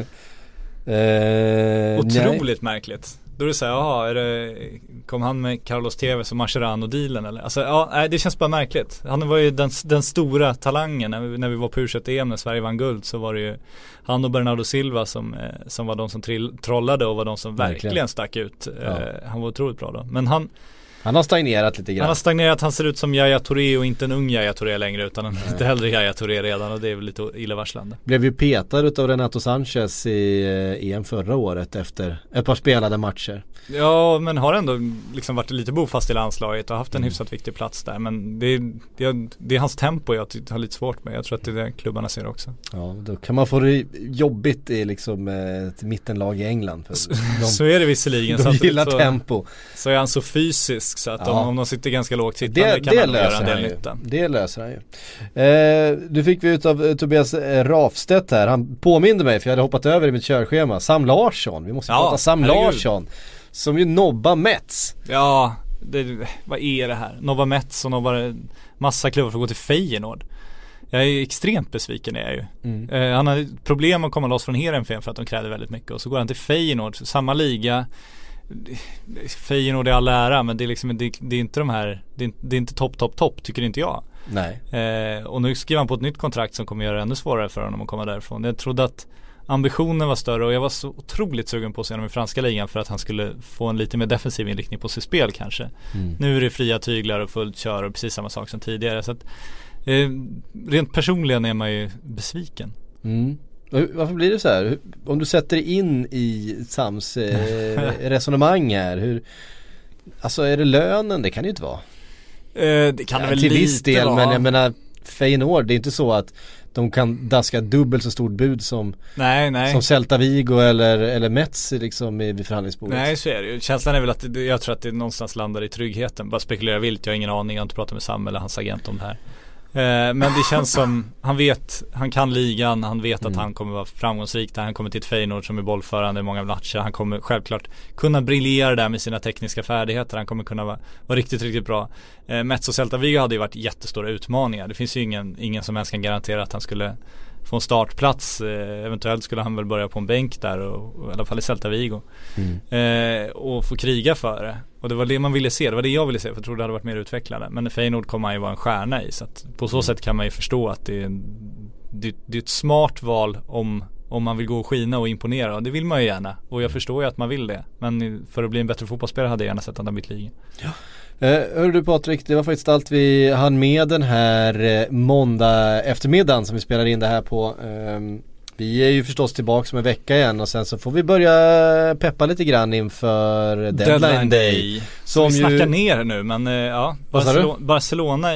Otroligt märkligt. Då är det så här, kom han med Carlos Tevez och Mascherano-dealen eller? Alltså, det känns bara märkligt. Han var ju den stora talangen när vi var på U21-EM när Sverige vann guld, så var det ju han och Bernardo Silva som var de som trollade och var de som verkligen stack ut. Han var otroligt bra då. Men han har stagnerat lite grann. Han ser ut som Yaya Touré och inte en ung Yaya Touré längre, utan en lite äldre Yaya Touré redan, och det är väl lite illavarslande. Blev ju petad utav Renato Sanchez i EM förra året efter ett par spelade matcher. Ja, men har ändå liksom varit lite bofast i landslaget och haft en hyfsat viktig plats där. Men det är hans tempo jag har lite svårt med. Jag tror att det är det klubbarna ser också. Ja, då kan man få det jobbigt i liksom ett mittenlag i England. För så är det visserligen. De gillar tempo. Så är han så fysisk så att om de sitter ganska lågt sittande kan han göra en del nytta. Det löser han ju. Du fick vi ut av Tobias Rafstedt här. Han påminde mig, för jag hade hoppat över i mitt körschema. Sam Larsson, vi måste prata Sam Larsson. Som ju nobbar Mets. Ja, vad är det här? Nobbar Mets och nobbar massa klubbar för att gå till Feyenoord. Jag är extremt besviken är jag ju. Han har problem att komma loss från Heerenveen för att de krävde väldigt mycket. Och så går han till Feyenoord, samma liga. Feyenoord är all ära, men det är liksom det är inte de här, det är inte topp tycker inte jag. Nej. Och nu skriver han på ett nytt kontrakt som kommer göra det ännu svårare för honom att komma därifrån. Jag trodde att ambitionen var större och jag var så otroligt sugen på att se honom i franska ligan för att han skulle få en lite mer defensiv inriktning på sitt spel kanske. Nu är det fria tyglar och fullt kör och precis samma sak som tidigare, så att rent personligen är man ju besviken. Varför blir det så här? Om du sätter in i Sams resonemang här, alltså är det lönen? Det kan det ju inte vara. Det kan det väl till lite viss del vara. Men jag menar Feyenoord, det är inte så att de kan daska dubbelt så stort bud som Celta Vigo eller Mets liksom vid förhandlingsbordet. Nej, så är det ju. Känslan är väl att jag tror att det någonstans landar i tryggheten. Bara spekulerar vilt, jag har ingen aning, jag har inte pratat med Sam eller hans agent om det här. Men det känns som han kan ligan, han vet att han kommer vara framgångsrik där. Han kommer till ett Feyenoord som är bollförande i många matcher. Han kommer självklart kunna briljera där med sina tekniska färdigheter. Han kommer kunna vara riktigt, riktigt bra. Mets och Celta Vigo hade ju varit jättestora utmaningar. Det finns ju ingen som ens kan garantera att han skulle få en startplats. Eventuellt skulle han väl börja på en bänk där och i alla fall i Celta Vigo. Och få kriga för det. Och det var det man ville se, det var det jag ville se, för jag tror det hade varit mer utvecklande. Men Feyenoord kommer man ju vara en stjärna i, så att på så sätt kan man ju förstå att det är ett smart val om man vill gå och skina och imponera, och det vill man ju gärna. Och jag förstår ju att man vill det, men för att bli en bättre fotbollsspelare hade jag gärna sett att han bytt liga. Ja. Hör du Patrik, det var faktiskt allt vi hann med den här måndag eftermiddagen som vi spelar in det här på. Vi är ju förstås tillbaka om en vecka igen, och sen så får vi börja peppa lite grann inför Deadline Day. Som vi snackar ner nu, men Barcelona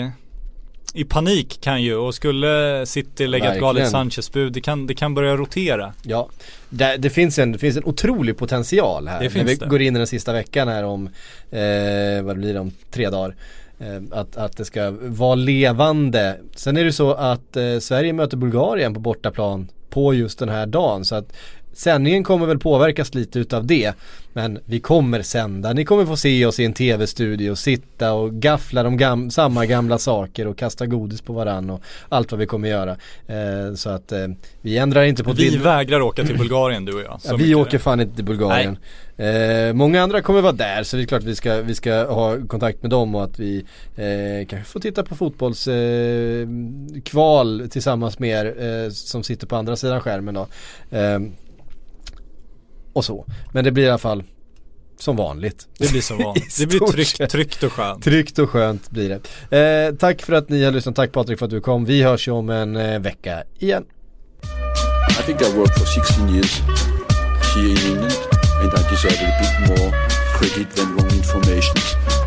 i panik kan ju, och skulle City lägga ett galet Sanchez-bud, det kan börja rotera. Ja, det finns en otrolig potential här när vi går in i den sista veckan här om vad blir det om 3 dagar. Att det ska vara levande. Sen är det så att Sverige möter Bulgarien på bortaplan på just den här dagen, så att sändningen kommer väl påverkas lite utav det, men vi kommer sända. Ni kommer få se oss i en tv-studio och sitta och gaffla samma gamla saker och kasta godis på varann och allt vad vi kommer göra. Så att vi ändrar inte på Vi vägrar åka till Bulgarien, du och jag. Ja, vi åker fan inte till Bulgarien. Många andra kommer vara där, så det är klart vi ska ha kontakt med dem, och att vi kanske får titta på fotbollskval tillsammans med er som sitter på andra sidan skärmen då. Och så. Men det blir i alla fall som vanligt. Det blir som vanligt. Det blir tryggt och skönt. Tryggt och skönt blir det. Tack för att ni har lyssnat. Tack Patrik för att du kom. Vi hörs ju om en vecka igen. I think I worked for 16 years here in England and I deserve a bit more credit than wrong information.